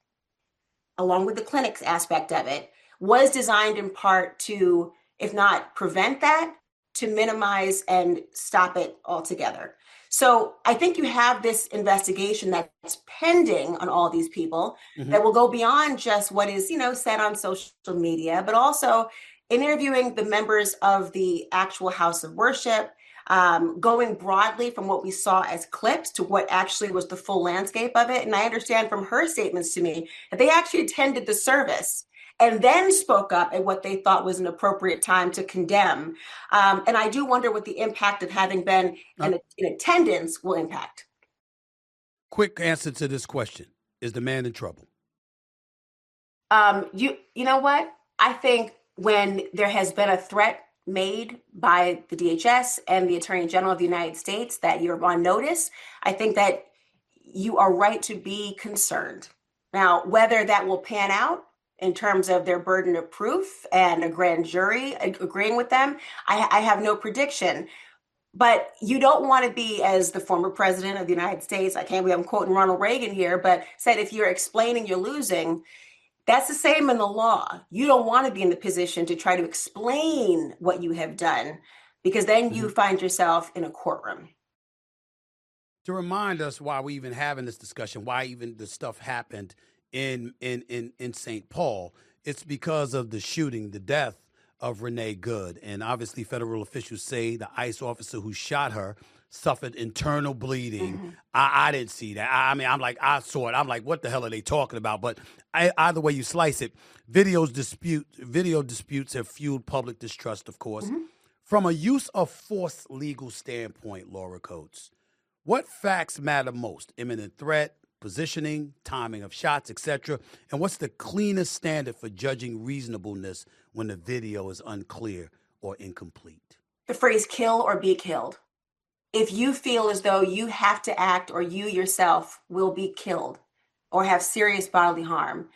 along with the clinics aspect of it, was designed in part to, if not prevent that, to minimize and stop it altogether. So I think you have this investigation that's pending on all these people mm-hmm. that will go beyond just what is, you know, said on social media, but also interviewing the members of the actual house of worship, um, going broadly from what we saw as clips to what actually was the full landscape of it. And I understand from her statements to me that they actually attended the service and then spoke up at what they thought was an appropriate time to condemn. Um, and I do wonder what the impact of having been in, in attendance will impact. Quick answer to this question. Is the man in trouble? Um, you, you know what? I think when there has been a threat made by the D H S and the Attorney General of the United States that you're on notice, I think that you are right to be concerned. Now, whether that will pan out in terms of their burden of proof and a grand jury agreeing with them, I, I have no prediction. But you don't want to be, as the former president of the United States, I can't believe I'm quoting Ronald Reagan here, but said if you're explaining, you're losing. That's the same in the law. You don't want to be in the position to try to explain what you have done because then mm-hmm. you find yourself in a courtroom. To remind us why we even having this discussion, why even the stuff happened in in in, in Saint Paul, it's because of the shooting, the death of Renee Good. And obviously federal officials say the ICE officer who shot her suffered internal bleeding. Mm-hmm. I, I didn't see that. I, I mean, I'm like, I saw it. I'm like, what the hell are they talking about? But I, either way you slice it, videos dispute, video disputes have fueled public distrust, of course. Mm-hmm. From a use of force legal standpoint, Laura Coates, what facts matter most? Imminent threat, positioning, timing of shots, et cetera. And what's the cleanest standard for judging reasonableness when the video is unclear or incomplete? The phrase kill or be killed. If you feel as though you have to act or you yourself will be killed or have serious bodily harm,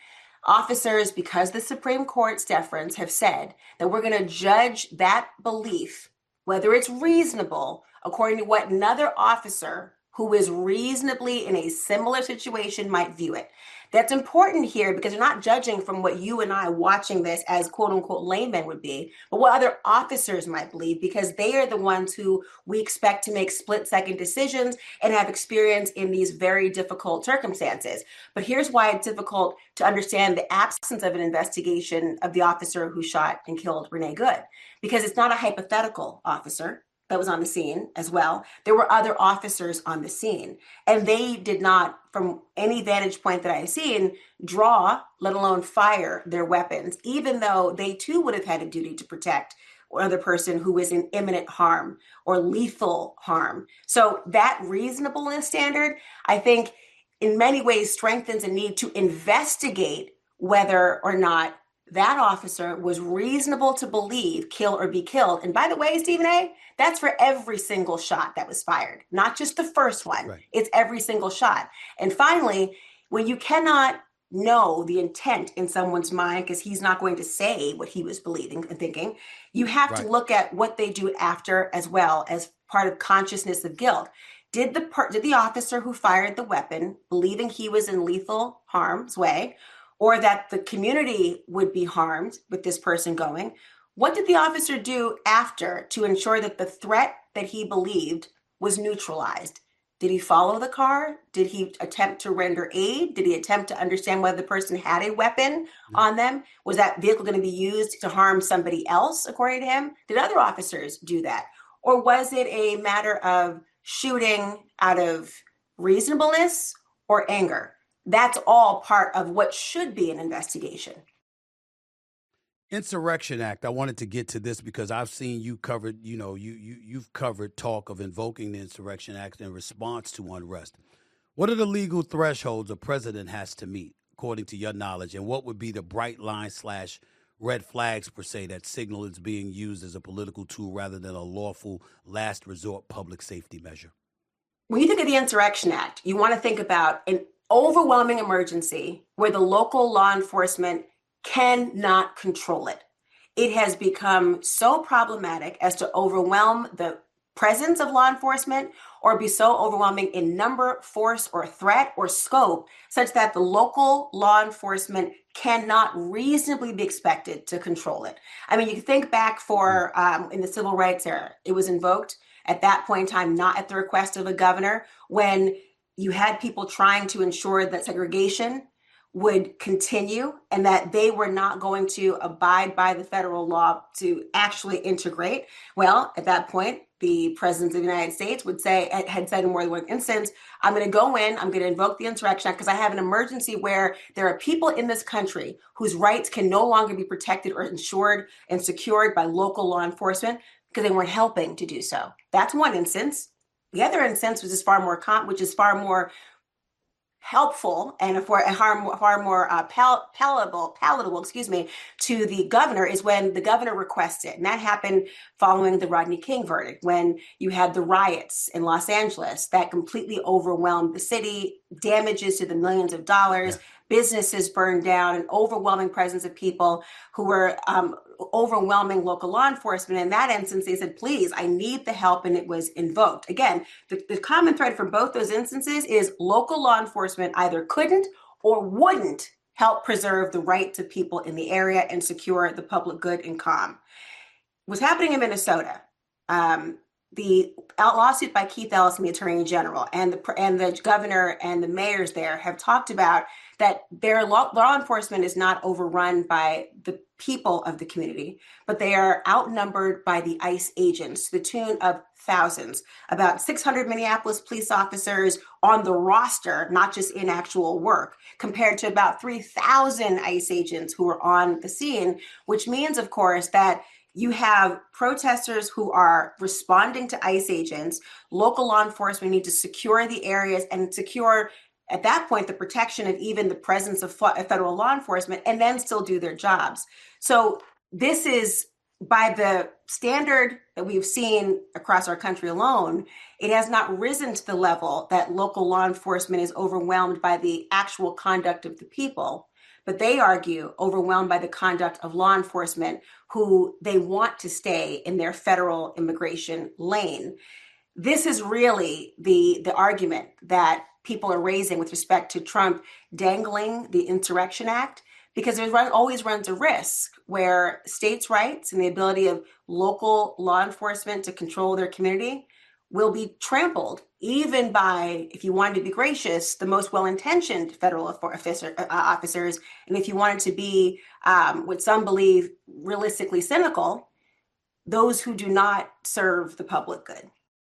Officers, because the Supreme Court's deference, have said that we're going to judge that belief, whether it's reasonable, according to what another officer who is reasonably in a similar situation might view it. That's important here because you're not judging from what you and I watching this as quote unquote laymen would be, but what other officers might believe, because they are the ones who we expect to make split second decisions and have experience in these very difficult circumstances. But here's why it's difficult to understand the absence of an investigation of the officer who shot and killed Renee Good, because it's not a hypothetical officer that was on the scene as well. There were other officers on the scene, and they did not, from any vantage point that I've seen, draw, let alone fire their weapons, even though they too would have had a duty to protect another person who was in imminent harm or lethal harm. So that reasonableness standard, I think, in many ways strengthens a need to investigate whether or not that officer was reasonable to believe kill or be killed. And by the way, Stephen A., that's for every single shot that was fired, not just the first one. Right. It's every single shot. And finally, when you cannot know the intent in someone's mind because he's not going to say what he was believing and thinking, you have right. to look at what they do after as well as part of consciousness of guilt. Did the per- did the officer who fired the weapon, believing he was in lethal harm's way, or that the community would be harmed with this person going, what did the officer do after to ensure that the threat that he believed was neutralized? Did he follow the car? Did he attempt to render aid? Did he attempt to understand whether the person had a weapon mm-hmm. on them? Was that vehicle going to be used to harm somebody else, according to him? Did other officers do that? Or was it a matter of shooting out of reasonableness or anger? That's all part of what should be an investigation. Insurrection Act. I wanted to get to this because I've seen you covered, you know, you, you, you've covered talk of invoking the Insurrection Act in response to unrest. What are the legal thresholds a president has to meet, according to your knowledge, and what would be the bright line slash red flags, per se, that signal it's being used as a political tool rather than a lawful last resort public safety measure? When you think of the Insurrection Act, you want to think about an overwhelming emergency where the local law enforcement cannot control it. It has become so problematic as to overwhelm the presence of law enforcement or be so overwhelming in number, force, or threat or scope such that the local law enforcement cannot reasonably be expected to control it. I mean, you can think back for um, in the civil rights era, it was invoked at that point in time, not at the request of a governor, when you had people trying to ensure that segregation would continue and that they were not going to abide by the federal law to actually integrate. Well, at that point, the president of the United States would say, had said in more than one instance, I'm going to go in, I'm going to invoke the Insurrection Act because I have an emergency where there are people in this country whose rights can no longer be protected or ensured and secured by local law enforcement because they weren't helping to do so. That's one instance. The other instance, which is far more com- which is far more helpful and for a far, far more uh, pal- palatable, palatable, excuse me, to the governor is when the governor requests it. And that happened following the Rodney King verdict, when you had the riots in Los Angeles that completely overwhelmed the city, damages to the millions of dollars, yeah. businesses burned down, an overwhelming presence of people who were um, overwhelming local law enforcement. In that instance, they said, please, I need the help, and it was invoked. Again, the, the common thread for both those instances is local law enforcement either couldn't or wouldn't help preserve the rights of people in the area and secure the public good and calm. What's happening in Minnesota, um, the lawsuit by Keith Ellison, the Attorney General, and the and the governor and the mayors there have talked about that their law, law enforcement is not overrun by the people of the community, but they are outnumbered by the ICE agents to the tune of thousands. About six hundred Minneapolis police officers on the roster, not just in actual work, compared to about three thousand ICE agents who are on the scene, which means, of course, that you have protesters who are responding to ICE agents. Local law enforcement need to secure the areas and secure, at that point, the protection of even the presence of federal law enforcement, and then still do their jobs. So this is, by the standard that we've seen across our country alone, it has not risen to the level that local law enforcement is overwhelmed by the actual conduct of the people. but they argue overwhelmed by the conduct of law enforcement who they want to stay in their federal immigration lane. This is really the, the argument that people are raising with respect to Trump dangling the Insurrection Act, because there run, always runs a risk where states' rights and the ability of local law enforcement to control their community will be trampled, even by, if you wanted to be gracious, the most well-intentioned federal officer, uh, officers. And if you wanted to be, um, what some believe, realistically cynical, those who do not serve the public good.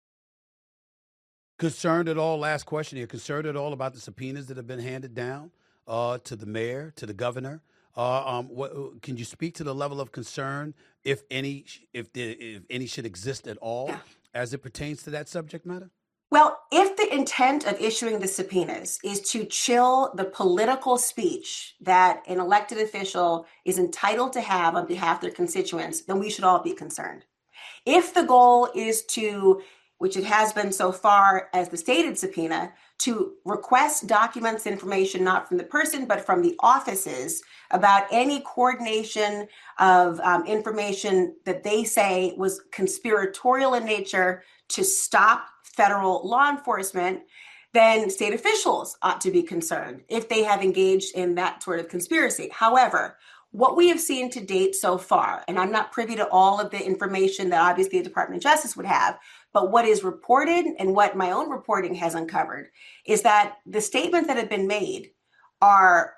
Concerned at all, last question here, concerned at all about the subpoenas that have been handed down uh, to the mayor, to the governor? Uh, um, what, can you speak to the level of concern, if any, if, the, if any should exist at all, yeah, as it pertains to that subject matter? Well, if the intent of issuing the subpoenas is to chill the political speech that an elected official is entitled to have on behalf of their constituents, then we should all be concerned. If the goal is to, which it has been so far as the stated subpoena, to request documents, information, not from the person, but from the offices about any coordination of um, information that they say was conspiratorial in nature to stop federal law enforcement, then state officials ought to be concerned if they have engaged in that sort of conspiracy. However, what we have seen to date so far, and I'm not privy to all of the information that obviously the Department of Justice would have, but what is reported and what my own reporting has uncovered is that the statements that have been made are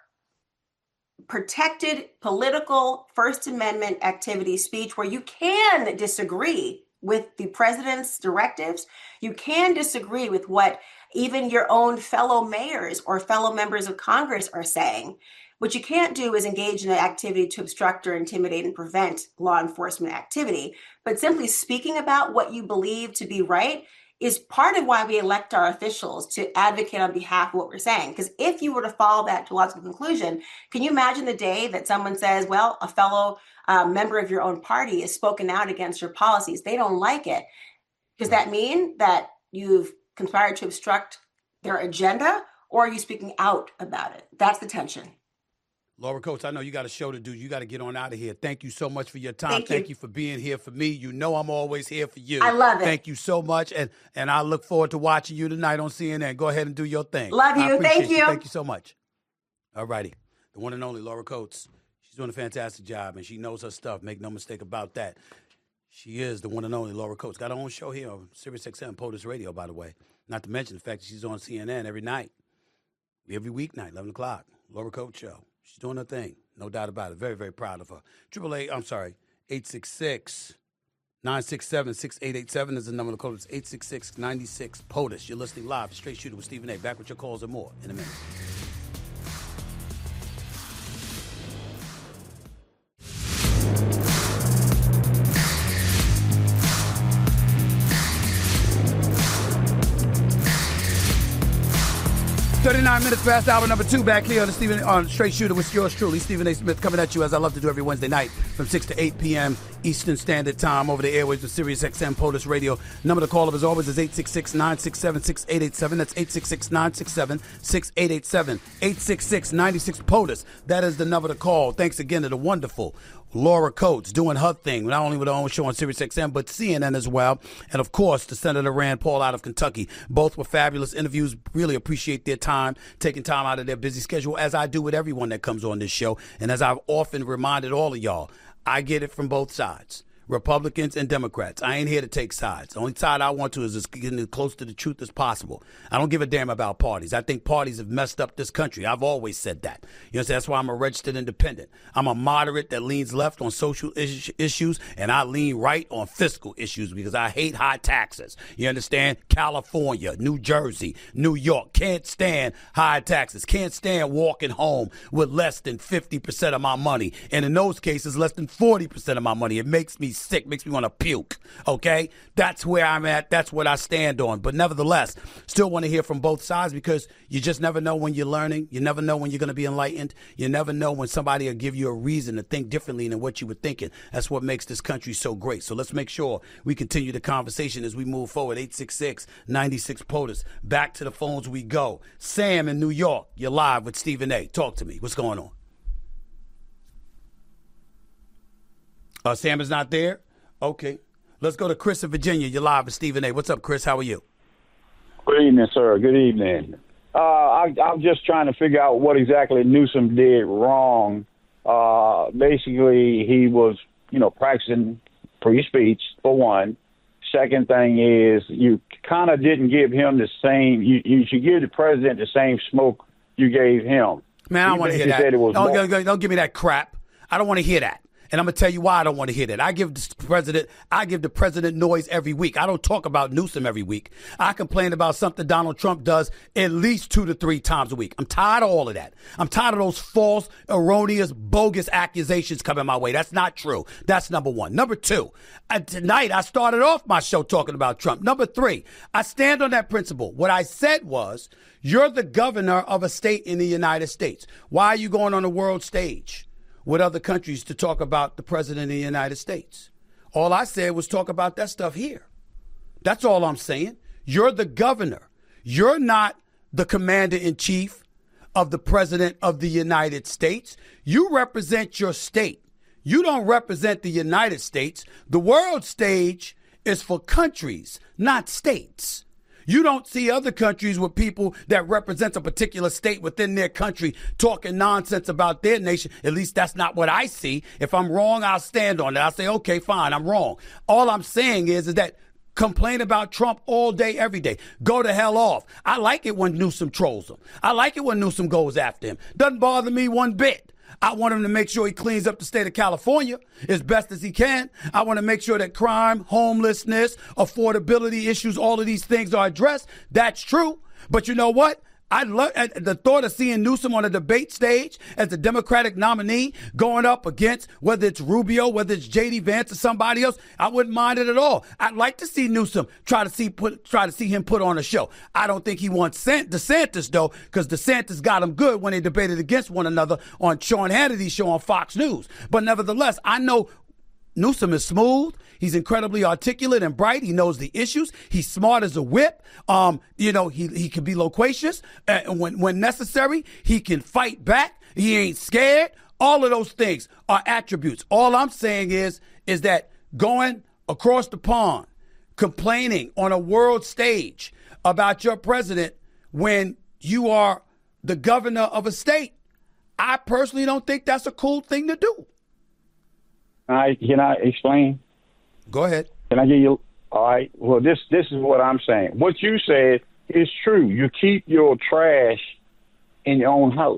protected political First Amendment activity speech where you can disagree with the president's directives. You can disagree with what even your own fellow mayors or fellow members of Congress are saying. What you can't do is engage in an activity to obstruct or intimidate and prevent law enforcement activity. But simply speaking about what you believe to be right is part of why we elect our officials to advocate on behalf of what we're saying. Because if you were to follow that to logical conclusion, can you imagine the day that someone says, well, a fellow uh, member of your own party has spoken out against your policies? They don't like it. Does that mean that you've conspired to obstruct their agenda, or are you speaking out about it? That's the tension. Laura Coates, I know you got a show to do. You got to get on out of here. Thank you so much for your time. Thank, Thank you. you for being here for me. You know I'm always here for you. I love it. Thank you so much. And and I look forward to watching you tonight on C N N. Go ahead and do your thing. Love you. Thank you. you. Thank you so much. All righty. The one and only Laura Coates. She's doing a fantastic job, and she knows her stuff. Make no mistake about that. She is the one and only Laura Coates. Got her own show here on Sirius X M POTUS Radio, by the way. Not to mention the fact that she's on C N N every night. Every weeknight, eleven o'clock. Laura Coates Show. She's doing her thing. No doubt about it. Very, very proud of her. Triple A, I'm sorry, eight six six, nine six seven, six eight eight seven is the number to call. It's eight six six, nine six, POTUS. You're listening live to Straight Shooter with Stephen A. Back with your calls and more in a minute. thirty-nine minutes past hour number two, back here on the Stephen on Straight Shooter with yours truly, Stephen A. Smith, coming at you as I love to do every Wednesday night from six to eight p.m. Eastern Standard Time over the airwaves of Sirius X M POTUS Radio. Number to call up as always is eight six six, nine six seven, six eight eight seven. That's eight six six, nine six seven, six eight eight seven. eight six six, nine six, POTUS. That is the number to call. Thanks again to the wonderful Laura Coates doing her thing, not only with her own show on Sirius X M, but C N N as well. And, of course, the Senator Rand Paul out of Kentucky. Both were fabulous interviews. Really appreciate their time, taking time out of their busy schedule, as I do with everyone that comes on this show. And as I've often reminded all of y'all, I get it from both sides. Republicans and Democrats. I ain't here to take sides. The only side I want to is just getting as close to the truth as possible. I don't give a damn about parties. I think parties have messed up this country. I've always said that. You know, so that's why I'm a registered independent. I'm a moderate that leans left on social is- issues, and I lean right on fiscal issues because I hate high taxes. You understand? California, New Jersey, New York can't stand high taxes. Can't stand walking home with less than fifty percent of my money. And in those cases, less than forty percent of my money. It makes me sick, makes me want to puke, okay? That's where I'm at. That's what I stand on. But nevertheless, still want to hear from both sides because you just never know when you're learning. You never know when you're going to be enlightened. You never know when somebody will give you a reason to think differently than what you were thinking. That's what makes this country so great. So let's make sure we continue the conversation as we move forward. eight six six, nine six, POTUS. Back to the phones we go. Sam in New York, you're live with Stephen A. Talk to me. What's going on? Uh, Sam is not there? Okay. Let's go to Chris in Virginia. You're live with Stephen A. What's up, Chris? How are you? Good evening, sir. Good evening. Uh, I, I'm just trying to figure out what exactly Newsom did wrong. Uh, basically, he was, you know, practicing free speech, for one. Second thing is you kind of didn't give him the same, you, you should give the president the same smoke you gave him. Man, I don't want to hear that. Don't, don't, don't give me that crap. I don't want to hear that. And I'm going to tell you why I don't want to hear that. I give the president, I give the president noise every week. I don't talk about Newsom every week. I complain about something Donald Trump does at least two to three times a week. I'm tired of all of that. I'm tired of those false, erroneous, bogus accusations coming my way. That's not true. That's number one. Number two, uh, tonight I started off my show talking about Trump. Number three, I stand on that principle. What I said was, you're the governor of a state in the United States. Why are you going on the world stage with other countries to talk about the president of the United States? All I said was talk about that stuff here. That's all I'm saying. You're the governor. You're not the commander-in-chief of the president of the United States. You represent your state. You don't represent the United States. The world stage is for countries, not states. You don't see other countries with people that represent a particular state within their country talking nonsense about their nation. At least that's not what I see. If I'm wrong, I'll stand on it. I'll say, okay, fine, I'm wrong. All I'm saying is, is that complain about Trump all day, every day. Go to hell off. I like it when Newsom trolls him. I like it when Newsom goes after him. Doesn't bother me one bit. I want him to make sure he cleans up the state of California as best as he can. I want to make sure that crime, homelessness, affordability issues, all of these things are addressed. That's true. But you know what? I love the thought of seeing Newsom on a debate stage as the Democratic nominee going up against whether it's Rubio, whether it's J D Vance or somebody else. I wouldn't mind it at all. I'd like to see Newsom try to see put try to see him put on a show. I don't think he wants DeSantis though, because DeSantis got him good when they debated against one another on Sean Hannity's show on Fox News. But nevertheless, I know Newsom is smooth. He's incredibly articulate and bright. He knows the issues. He's smart as a whip. Um, you know, he he can be loquacious uh, when when necessary. He can fight back. He ain't scared. All of those things are attributes. All I'm saying is is that going across the pond, complaining on a world stage about your president when you are the governor of a state, I personally don't think that's a cool thing to do. I can I explain? Go ahead. Can I give you? All right. Well, this this is what I'm saying. What you said is true. You keep your trash in your own house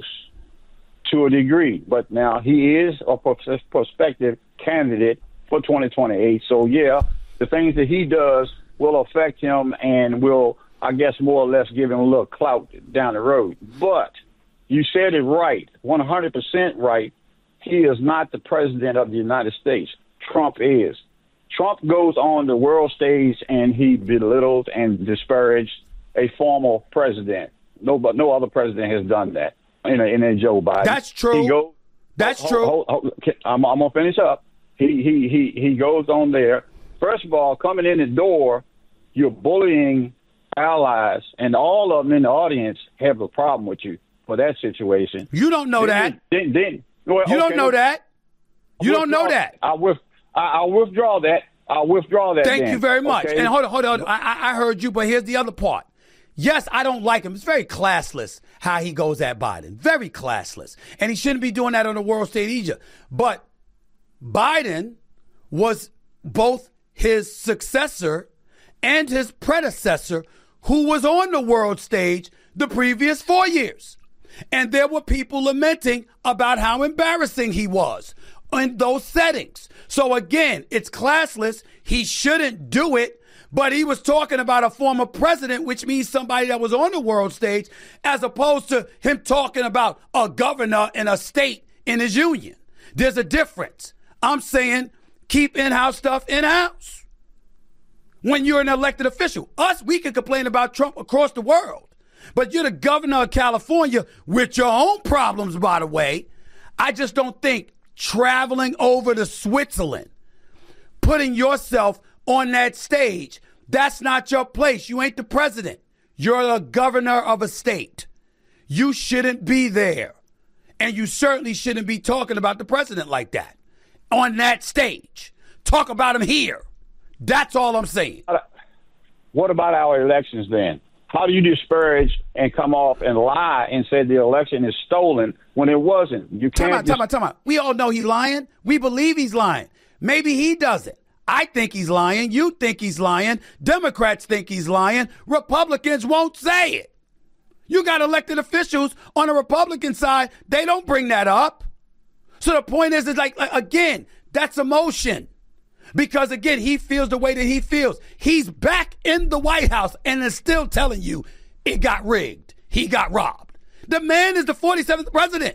to a degree. But now he is a prospective candidate for twenty twenty-eight. So, yeah, the things that he does will affect him and will, I guess, more or less give him a little clout down the road. But you said it right, one hundred percent right. He is not the president of the United States. Trump is. Trump goes on the world stage and he belittled and disparaged a former president. No, but no other president has done that. In a, in a Joe Biden. That's true. He goes, That's hold, true. Hold, hold, I'm, I'm gonna finish up. He he he he goes on there. First of all, coming in the door, you're bullying allies, and all of them in the audience have a problem with you for that situation. You don't know then, that. Then, then, well, you okay, don't know that. You don't know that. I with I, I'll withdraw that. I'll withdraw that. Thank then. you very much. Okay? And hold on, hold on. I, I heard you, but here's the other part. Yes, I don't like him. It's very classless how he goes at Biden. Very classless. And he shouldn't be doing that on the world stage either. But Biden was both his successor and his predecessor who was on the world stage the previous four years. And there were people lamenting about how embarrassing he was in those settings. So again, it's classless. He shouldn't do it. But he was talking about a former president, which means somebody that was on the world stage, as opposed to him talking about a governor in a state in his union. There's a difference. I'm saying keep in-house stuff in-house. When you're an elected official, us, we can complain about Trump across the world. But you're the governor of California with your own problems, by the way. I just don't think traveling over to Switzerland, putting yourself on that stage, that's not your place. You ain't the president. You're the governor of a state. You shouldn't be there. And you certainly shouldn't be talking about the president like that. on that stage. Talk about him here. That's all I'm saying. What about our elections then? How do you disparage and come off and lie and say the election is stolen when it wasn't? You can't. Time out, time out, time out. We all know he's lying. We believe he's lying. Maybe he doesn't. I think he's lying. You think he's lying. Democrats think he's lying. Republicans won't say it. You got elected officials on the Republican side. They don't bring that up. So the point is, is like, again, that's emotion. Because, again, he feels the way that he feels. He's back in the White House and is still telling you it got rigged. He got robbed. The man is the forty-seventh president.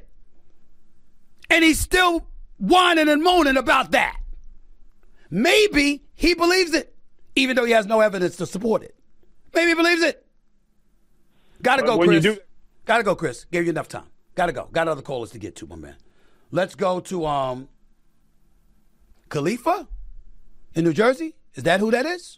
And he's still whining and moaning about that. Maybe he believes it, even though he has no evidence to support it. Maybe he believes it. Gotta go, Chris. Do- Gotta go, Chris. Gave you enough time. Gotta go. Got other callers to get to, my man. Let's go to um, Khalifa in New Jersey. Is that who that is?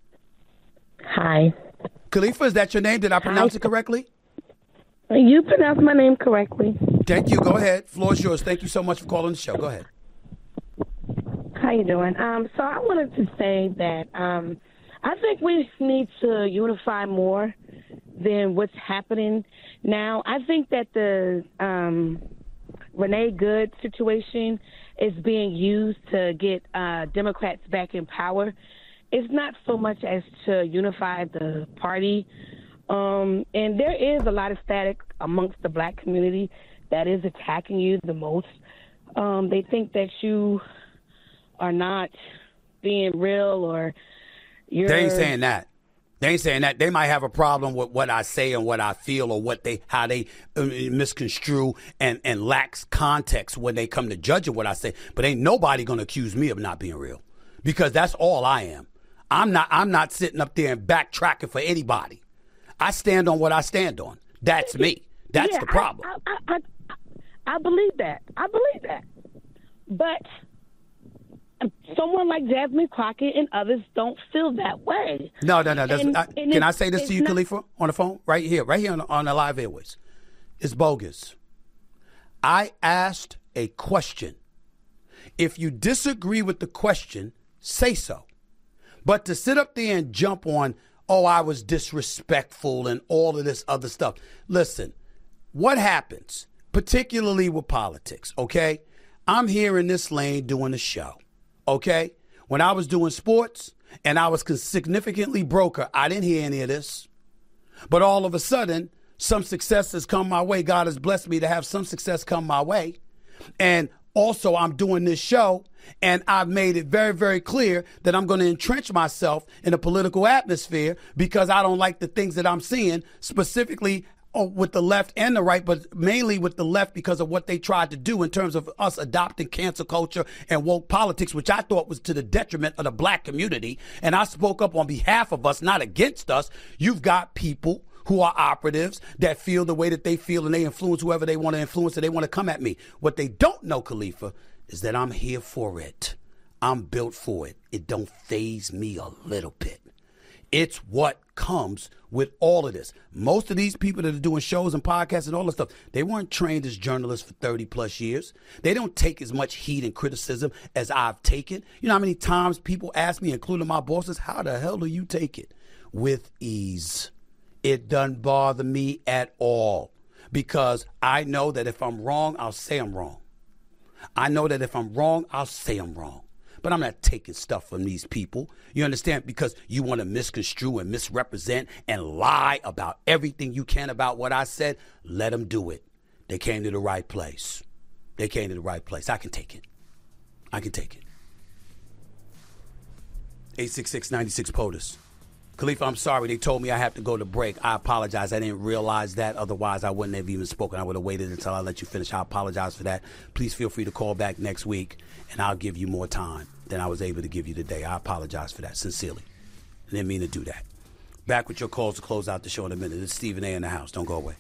Hi. Khalifa, is that your name? Did I pronounce Hi. it correctly? You pronounced my name correctly. Thank you. Go ahead. Floor is yours. Thank you so much for calling the show. Go ahead. How you doing? Um, so I wanted to say that um, I think we need to unify more than what's happening now. I think that the um, Renee Good situation is being used to get uh, Democrats back in power. It's not so much as to unify the party. Um, and there is a lot of static amongst the black community that is attacking you the most. Um, they think that you are not being real or you're... They ain't saying that. They ain't saying that. They might have a problem with what I say and what I feel or what they, how they uh, misconstrue and, and lacks context when they come to judging what I say. But ain't nobody going to accuse me of not being real, because that's all I am. I'm not, I'm not sitting up there and backtracking for anybody. I stand on what I stand on. That's me. That's yeah, the problem. I, I, I, I believe that. I believe that. But someone like Jasmine Crockett and others don't feel that way. No, no, no. That's, and, I, and can I say this to you, not, Khalifa, on the phone? Right here, right here on, on the live airways. It's bogus. I asked a question. If you disagree with the question, say so. But to sit up there and jump on, oh, I was disrespectful and all of this other stuff. Listen, what happens, particularly with politics, okay? I'm here in this lane doing a show, okay? When I was doing sports and I was significantly broker, I didn't hear any of this. But all of a sudden, some success has come my way. God has blessed me to have some success come my way. And also, I'm doing this show, and I've made it very, very clear that I'm going to entrench myself in a political atmosphere because I don't like the things that I'm seeing, specifically with the left and the right, but mainly with the left because of what they tried to do in terms of us adopting cancel culture and woke politics, which I thought was to the detriment of the black community. And I spoke up on behalf of us, not against us. You've got people who are operatives that feel the way that they feel and they influence whoever they want to influence and they want to come at me. What they don't know, Khalifa, is that I'm here for it. I'm built for it. It don't faze me a little bit. It's what comes with all of this. Most of these people that are doing shows and podcasts and all this stuff, they weren't trained as journalists for thirty plus years. They don't take as much heat and criticism as I've taken. You know how many times people ask me, including my bosses, how the hell do you take it? With ease. It doesn't bother me at all because I know that if I'm wrong, I'll say I'm wrong. I know that if I'm wrong, I'll say I'm wrong. But I'm not taking stuff from these people. You understand? Because you want to misconstrue and misrepresent and lie about everything you can about what I said. Let them do it. They came to the right place. They came to the right place. I can take it. I can take it. eight six six, nine six, POTUS. Khalifa, I'm sorry. They told me I have to go to break. I apologize. I didn't realize that. Otherwise, I wouldn't have even spoken. I would have waited until I let you finish. I apologize for that. Please feel free to call back next week, and I'll give you more time than I was able to give you today. I apologize for that, sincerely. I didn't mean to do that. Back with your calls to close out the show in a minute. It's Stephen A. in the house. Don't go away.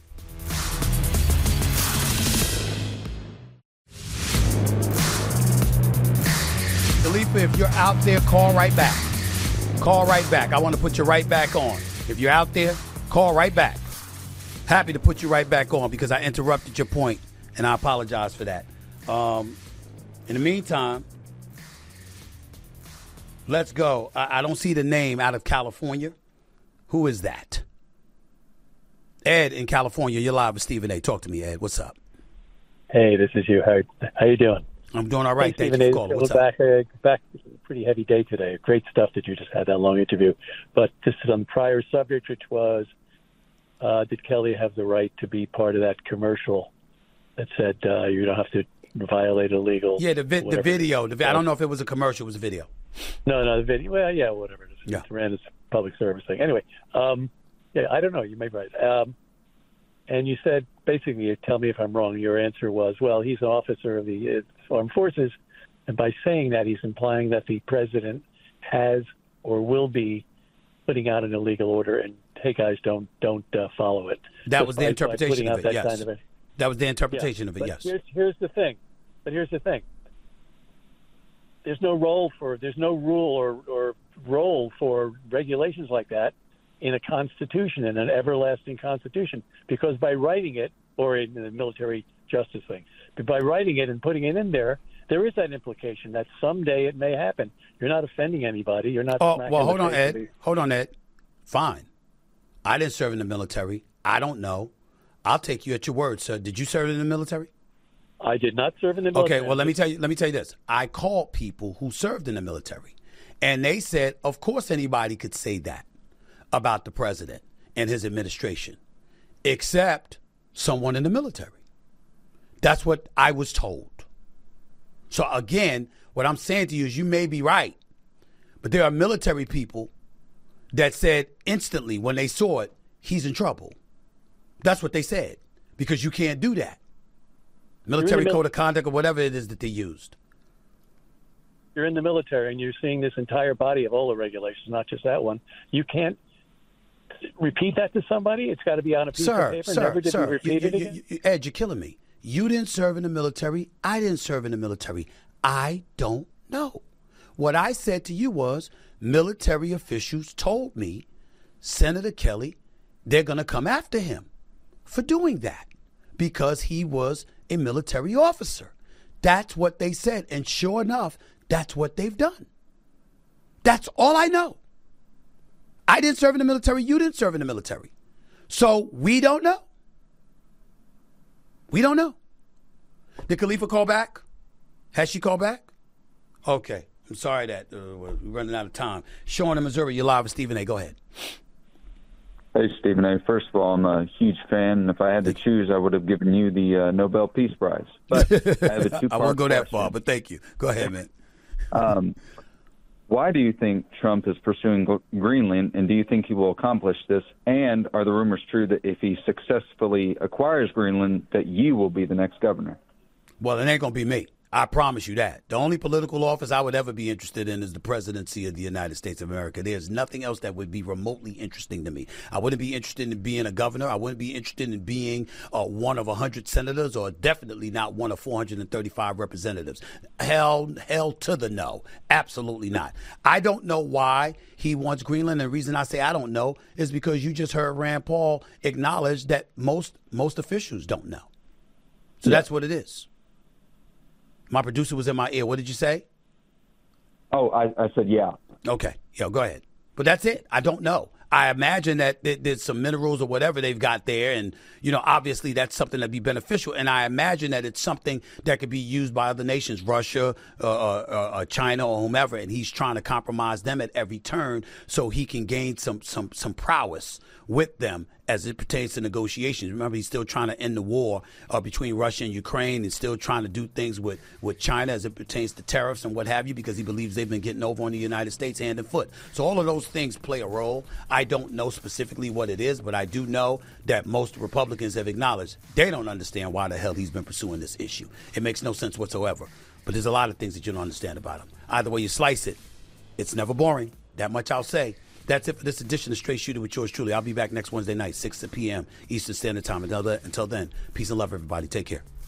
Khalifa, if you're out there, call right back. Call right back. I want to put you right back on. If you're out there, call right back. Happy to put you right back on because I interrupted your point, and I apologize for that. Um, In the meantime, let's go. I, I don't see the name out of California. Who is that? Ed in California. You're live with Stephen A. Talk to me, Ed. What's up? Hey, this is you. How how you doing? I'm doing all right. Hey, Thank Stephen you A. for calling. What's back, up? Uh, back, pretty heavy day today. Great stuff that you just had, that long interview. But this is on the prior subject, which was, uh, did Kelly have the right to be part of that commercial that said uh, you don't have to violate a legal... Yeah, the, vi- the video. The vi- I don't know if it was a commercial. It was a video. No, no, the video. Well, yeah, whatever it is. Yeah. It's ran as a public service thing. Anyway, um, yeah, I don't know. You may be right. Um, and you said, basically, you tell me if I'm wrong, your answer was, well, he's an officer of the uh, armed forces, and by saying that, he's implying that the president has or will be putting out an illegal order, and, hey, guys, don't don't uh, follow it. That Just was the by- by interpretation putting of out it, that yes. kind of a- That was the interpretation Yeah, of it, but yes. Here's, here's the thing. But here's the thing. There's no role for, there's no rule or, or role for regulations like that in a constitution, in an everlasting constitution, because by writing it, or in the military justice thing, but by writing it and putting it in there, there is that implication that someday it may happen. You're not offending anybody. You're not. Oh, smacking well, the hold on, face of Ed. the- Hold on, Ed. Fine. I didn't serve in the military. I don't know. I'll take you at your word, sir. Did you serve in the military? I did not serve in the military. Okay, well, let me tell you. Let me tell you this. I called people who served in the military, and they said, of course, anybody could say that about the president and his administration, except someone in the military. That's what I was told. So again, what I'm saying to you is, you may be right, but there are military people that said instantly when they saw it, he's in trouble. That's what they said, because you can't do that. Military mil- code of conduct or whatever it is that they used. You're in the military and you're seeing this entire body of all the regulations, not just that one. You can't repeat that to somebody. It's got to be on a piece Sir, of paper. sir, Never did sir, we repeat you- it you- again? you- Ed, you're killing me. You didn't serve in the military. I didn't serve in the military. I don't know. What I said to you was, military officials told me, Senator Kelly, they're going to come after him for doing that because he was a military officer. That's what they said. And sure enough, that's what they've done. That's all I know. I didn't serve in the military. You didn't serve in the military. So we don't know. We don't know. Did Khalifa call back? Has she called back? Okay. I'm sorry that uh, we're running out of time. Sean in Missouri, you're live with Stephen A. Go ahead. Hey, Stephen A. First of all, I'm a huge fan, and if I had to choose, I would have given you the uh, Nobel Peace Prize. But I have a two-part I won't go that question. far, but thank you. Go ahead, man. Um, why do you think Trump is pursuing Gr- Greenland, and do you think he will accomplish this? And are the rumors true that if he successfully acquires Greenland, that you will be the next governor? Well, it ain't going to be me. I promise you that. The only political office I would ever be interested in is the presidency of the United States of America. There's nothing else that would be remotely interesting to me. I wouldn't be interested in being a governor. I wouldn't be interested in being uh, one of one hundred senators, or definitely not one of four hundred thirty-five representatives. Hell, hell to the no. Absolutely not. I don't know why he wants Greenland. And the reason I say I don't know is because you just heard Rand Paul acknowledge that most most officials don't know. So Yeah. that's what it is. My producer was in my ear. What did you say? Oh, I, I said yeah. Okay. Yeah, go ahead. But that's it. I don't know. I imagine that there- there's some minerals or whatever they've got there. And, you know, obviously that's something that'd be beneficial. And I imagine that it's something that could be used by other nations, Russia, uh, uh, uh, China, or whomever. And he's trying to compromise them at every turn so he can gain some some some prowess with them as it pertains to negotiations. Remember, he's still trying to end the war uh, between Russia and Ukraine, and still trying to do things with, with China as it pertains to tariffs and what have you, because he believes they've been getting over on the United States hand and foot. So all of those things play a role. I don't know specifically what it is, but I do know that most Republicans have acknowledged they don't understand why the hell he's been pursuing this issue. It makes no sense whatsoever. But there's a lot of things that you don't understand about him. Either way you slice it, it's never boring. That much I'll say. That's it for this edition of Straight Shooter with yours truly. I'll be back next Wednesday night, six p.m. Eastern Standard Time. Until then, until then, peace and love, everybody. Take care.